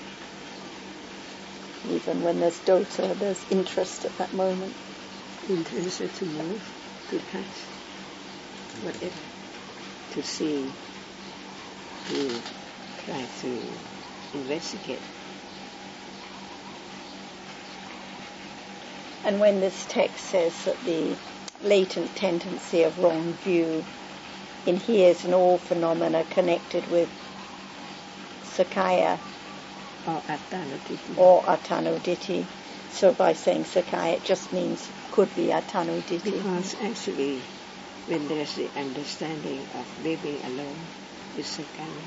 Even when there's dota, there's interest at that moment. Interested to move, to touch, whatever, to see, to try to investigate. And when this text says that the latent tendency of wrong view inheres in all phenomena connected with Sakaya or Attanoditi. or Attanoditi, so by saying Sakaya it just means could be Attanoditi. Because actually when there's the understanding of living alone, it's Sakaya.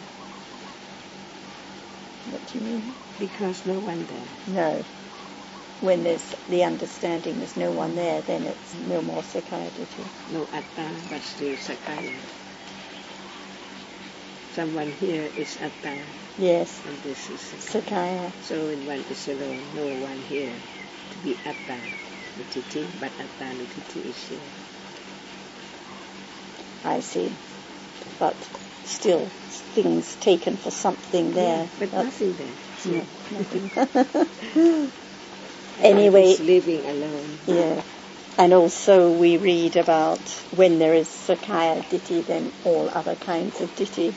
What do you mean? Because no one there. No. When there's the understanding there's no one there, then it's no more Sakaya-diti. No Atta, but still Sakaya. Someone here is Atta, Yes, and this is Sakaya. Sakaya. So when one is alone, no one here to be Atta Nutiti, but Atta Nutiti is here. I see. But still, things taken for something there. Yeah, but That's- nothing there. So No, nothing. Anyway, it's living alone. yeah. And also we read about when there is Sakaya Ditti, then all other kinds of Ditti.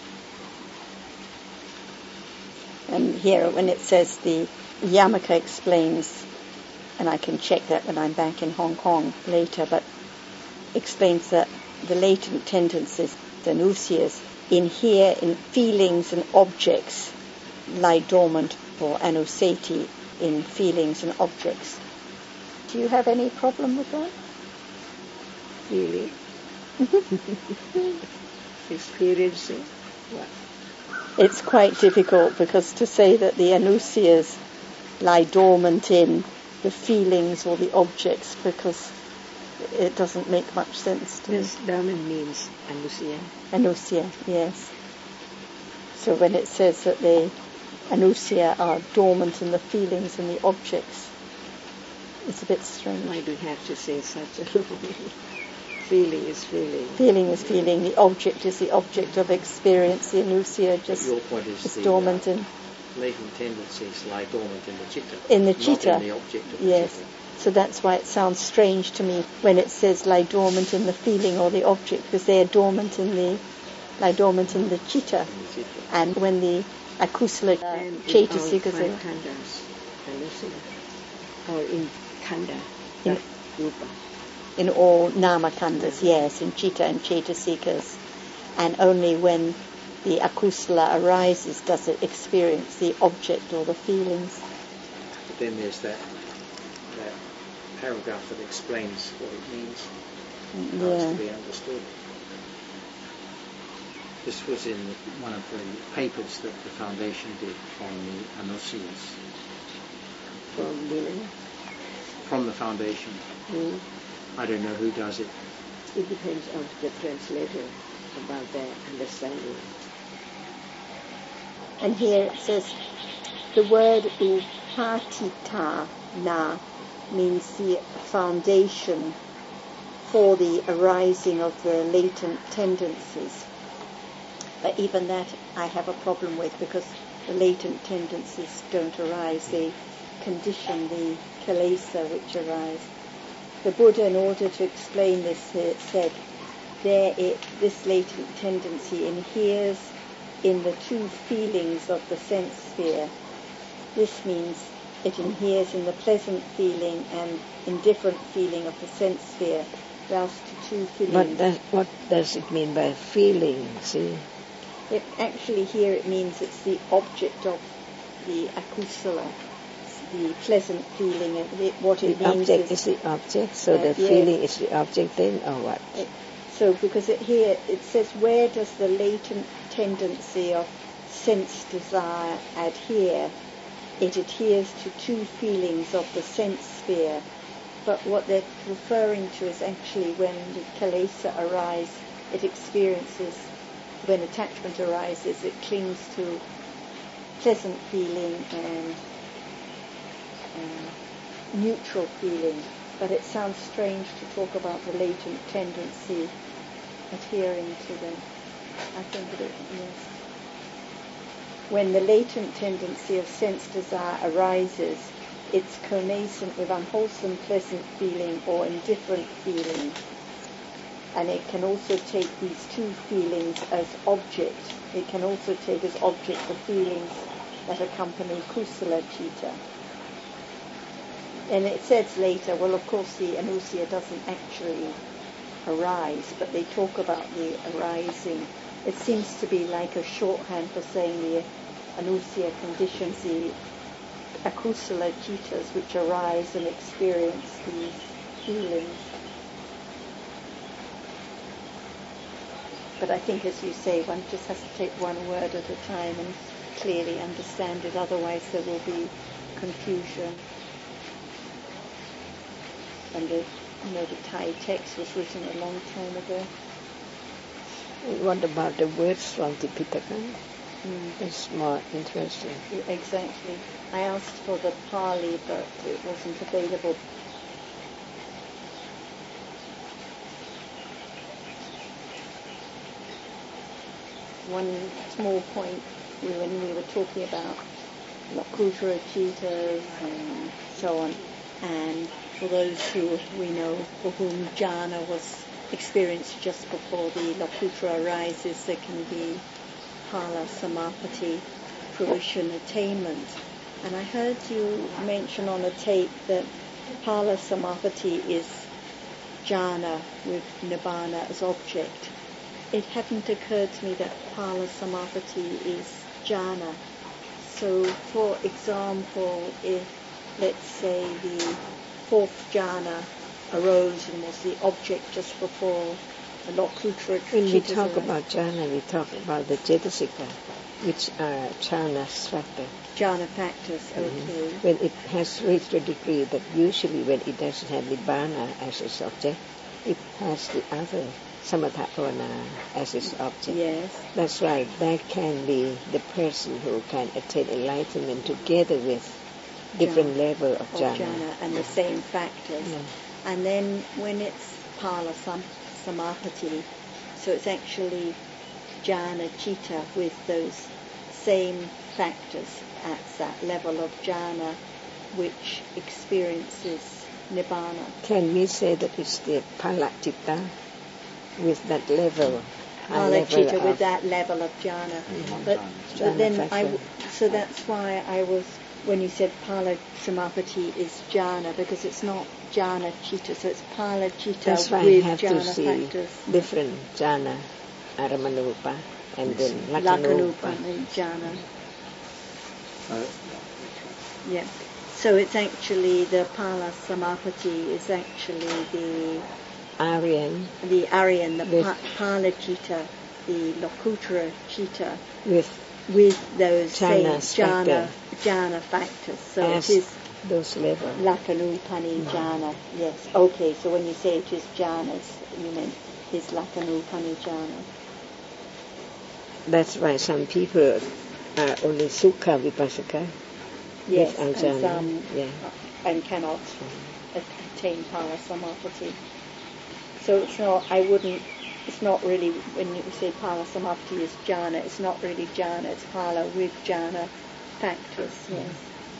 And here when it says the Yamaka explains, and I can check that when I'm back in Hong Kong later, but explains that the latent tendencies, the anusias, inhere in feelings and objects lie dormant, or anusati, in feelings and objects. Do you have any problem with that? Really? Experiencing what? It's quite difficult because to say that the anusias lie dormant in the feelings or the objects, because it doesn't make much sense to me. Yes, dormant means anusia. Anusia, yes. So when it says that the anusia are dormant in the feelings and the objects, it's a bit strange. Why do you have to say such a feeling is feeling? Feeling is feeling, the object is the object of experience, the anusia just Your point is is the dormant uh, in, latent tendencies lie dormant in the chitta. in the not chitta. in the object of the Yes. chitta. So that's why it sounds strange to me when it says lie dormant in the feeling or the object, because they are dormant in the, lie dormant in the chitta. In the chitta. And when the akusala uh, And in all chaitasikas five are khandas, anusia, or in khanda, In- that rupa. in all namakandas, yes, in chitta and chaitasikas, and only when the akusala arises does it experience the object or the feelings. But then there's that that paragraph that explains what it means, how it's Yeah. to be understood. This was in one of the papers that the foundation did on the anusias From meaning. from the foundation. Mm. I don't know who does it. It depends on the translator about their understanding. And here it says the word upatita na means the foundation for the arising of the latent tendencies. But even that I have a problem with, because the latent tendencies don't arise, they condition the kilesa which arise. The Buddha, in order to explain this, uh, said, there it, this latent tendency inheres in the two feelings of the sense sphere. This means it inheres in the pleasant feeling and indifferent feeling of the sense sphere. Thus to two feelings. What does, what does it mean by feeling? See? It actually here it means it's the object of the akusala, the pleasant feeling. And it, what it The means object is, is the object, so Uh, the yes. feeling is the object then, or what? It, so because it here it says, where does the latent tendency of sense desire adhere? It adheres to two feelings of the sense sphere. But what they're referring to is actually when the kilesa arise, it experiences, when attachment arises, it clings to pleasant feeling and uh, neutral feeling. But it sounds strange to talk about the latent tendency adhering to them. I think it is, yes. When the latent tendency of sense desire arises, it's connascent with unwholesome pleasant feeling or indifferent feeling. And it can also take these two feelings as object. It can also take as object the feelings that accompany kusala chitta. And it says later, well, of course, the anusia doesn't actually arise, but they talk about the arising. It seems to be like a shorthand for saying the anusia conditions, the akusala cittas, which arise and experience these feelings. But I think, as you say, one just has to take one word at a time and clearly understand it, otherwise there will be confusion. And the, you know, the Thai text was written a long time ago. What about the words from the Pitaka? Mm. It's more interesting. Yeah, exactly. I asked for the Pali, but it wasn't available. One small point, we, when we were talking about Lokutra Cittas and so on, and for those who we know for whom jhana was experienced just before the Lokutra arises, there can be Phala Samapati, fruition attainment. And I heard you mention on a tape that Phala Samapati is jhana with nibbana as object. It hadn't occurred to me that Phala Samapati is jhana. So, for example, if, let's say, the fourth jhana arose and was the object just before the Lokutra Cittas. When we talk about jhana, we talk about the cetasika, which are jhana's factor. Jhana factors, okay. Mm-hmm. When it has reached a degree that usually when it doesn't have nibbana as its object, it has the other samatha bhavana as its object. Yes. That's right. That can be the person who can attain enlightenment together with different jhana, level of jhana. jhana. And the same factors. Yeah. And then when it's Phala sam- Samapati, so it's actually jhana citta with those same factors at that level of jhana which experiences nibbana. Can we say that it's the Phala citta with that level? Phala citta with that level of jhana. Mm-hmm. But, jhana but then I, factor. w- so that's why I was, when you said Phala Samapati is jhana, because it's not jhana citta, so it's Phala citta That's why with I have jhana to see factors. different jhana, aramanupa, and then Lakanupa lakanupa. and jhana. Uh, Yeah. So it's actually the Phala Samapati is actually the Aryan the Aryan, the with pa- Phala citta, the Lokutra citta with with those same jhana's jhana factor. jhana factors. So as it is those levels. Lakanupani jhana. Yes. Okay. So when you say it is jhanas, you mean is Lakanupani jhana. That's why some people are only sukha vipassaka. Yes, and and jhana. some Yeah. and cannot attain Phala Samapati. So it's not, I wouldn't, it's not really, when you say Phala Samapati is jhana, it's not really jhana, it's Phala with jhana factors, yes.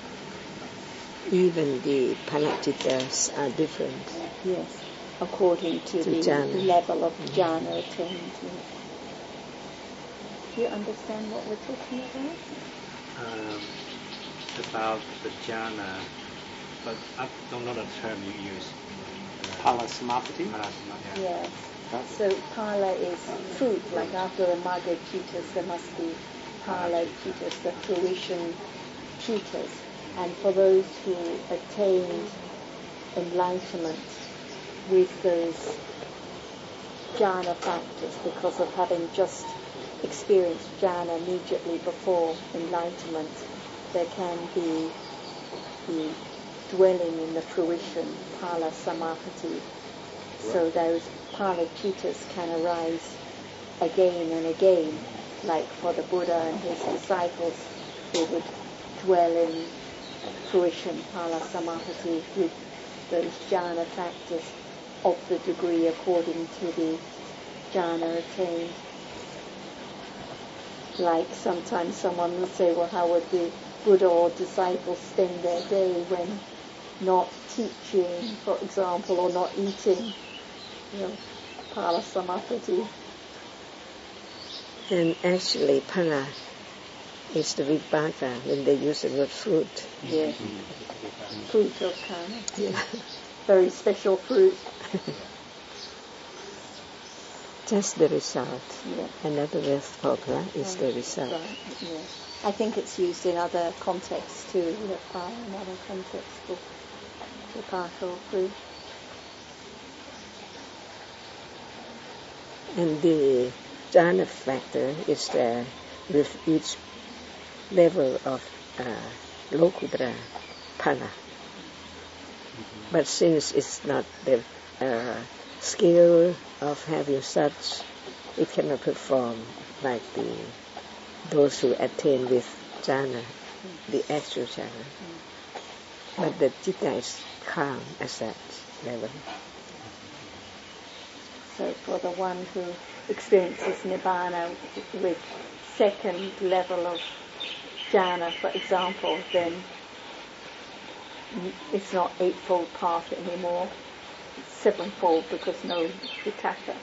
Even the palatitas are different. Yes, according to, To the jhana. level of jhana attained. Yes. Do you understand what we're talking about? Um, about the jhana, but I don't know the term you use. Phala Samapati? Phala Samapati. Yes. So Phala is fruit, like after the Magga Cittas, there must be Phala Cittas, the fruition Cittas. And for those who attained enlightenment with those jhana factors, because of having just experienced jhana immediately before enlightenment, there can be the dwelling in the fruition, Phala Samapati. So those Phala Cittas can arise again and again, like for the Buddha and his disciples who would dwell in fruition, Phala Samapati, with those jhana factors of the degree according to the jhana attained. Like sometimes someone will say, well, how would the Buddha or disciples spend their day when not teaching, for example, or not eating? You know, Phala Samapati. And actually, Phala It's the vipaka when they use the word fruit. Yes. Fruit of karma. Yeah. Very special fruit. Just the result. Yeah. Another word for pra is the result. Right. Yeah. I think it's used in other contexts too. Lepa in other contexts for vipaka or fruit. And the jhana factor is there with each level of uh, lokuttara phala. But since it's not the uh, skill of having such, it cannot perform like the those who attain with jhana, the actual jhana. But the citta is calm as that level. So for the one who experiences nibbana with second level of jhana, for example, then it's not eightfold path anymore. It's sevenfold because no vitakka.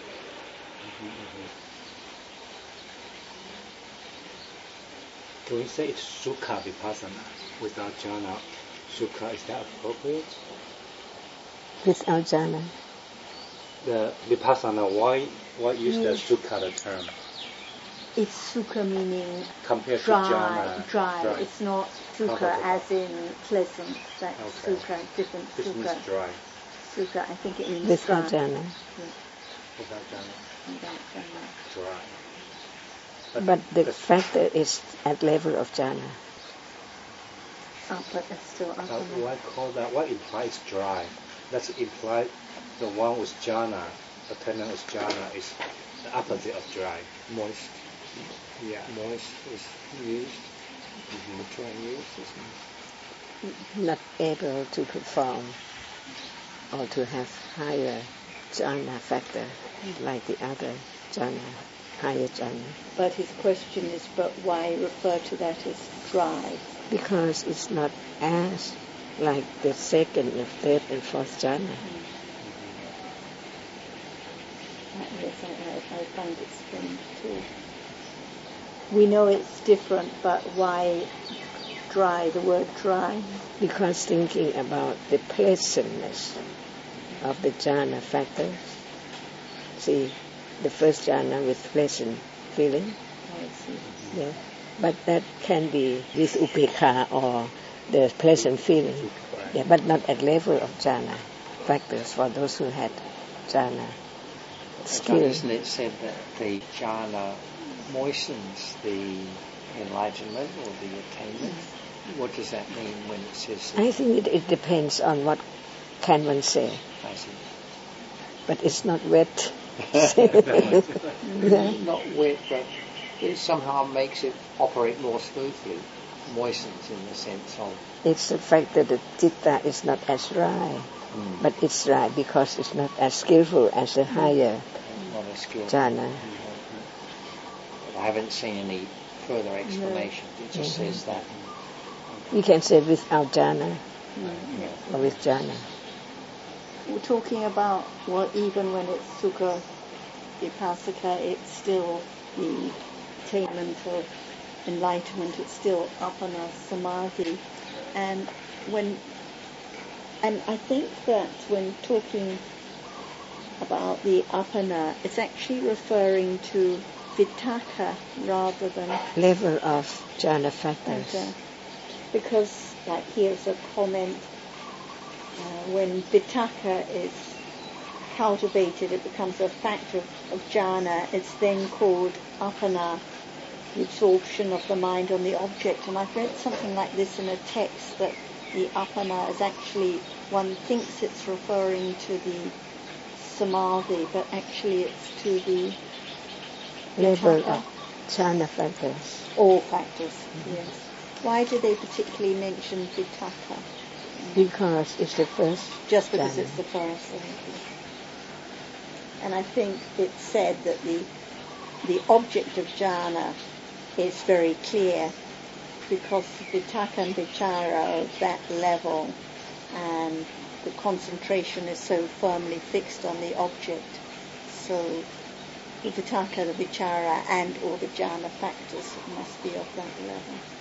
Can we say it's sukha vipassana without jhana? Sukha, is that appropriate? Without jhana. The vipassana, why why use the Yes. sukha the term It's sukha meaning compared dry, to jhana? dry. Dry. It's not sukha Comfortable. as in pleasant. That's Okay. sukha, different This sukha. means dry. Sukha, I think it means Without dry. jhana. Without jhana, Without jhana. dry. But the the- factor is at level of jhana. Oh, but it's still up uh, on why call that? What implies dry? That's imply the one with jhana, attendant with jhana, is the opposite of dry. Moist. Yeah. Moist is used. The term used, isn't Not able to perform or to have higher jhana factor like the other jhana, higher jhana. But his question is, but why refer to that as dry? Because it's not as like the second, the third and fourth jhana. Yes, I, I, I find it strange too. We know it's different, but why dry, the word dry? Because thinking about the pleasantness of the jhana factors. See, the first jhana with pleasant feeling, I see. yeah. But that can be with upekha or the pleasant feeling, yeah, but not at level of jhana factors for those who had jhana it? skill. Isn't it said that the jhana moistens the enlightenment or the attainment? What does that mean when it says that? I think it, it depends on what can one say, I see. but it's not wet. No, not wet, but it somehow makes it operate more smoothly. Moistens in the sense of... It's the fact that the citta is not as dry, Mm. but it's dry because it's not as skillful as the higher Not as skilled. jhana. I haven't seen any further explanation. It just Mhm. says that. You can say without jhana Mm. or with jhana. We're talking about, well, even when it's sukha vipassaka, it's still the attainment of enlightenment, it's still appana samadhi. And when, and I think that when talking about the appana, it's actually referring to vitakka rather than Level of jhana factors. and, uh, because, like, here's a comment, uh, when vitakka is cultivated, it becomes a factor of, of jhana. It's then called appana, the absorption of the mind on the object. And I've read something like this in a text, that the appana is actually, one thinks it's referring to the samadhi, but actually it's to the Level vitakka. of jhana factors. All factors, yes. Why do they particularly mention vitakka? Because it's the first Just because jhana. it's the first. And I think it's said that the the object of jhana is very clear, because vitakka and vichara are at that level, and the concentration is so firmly fixed on the object. So Vitakara, vichara and or the jhana factors must be of that level.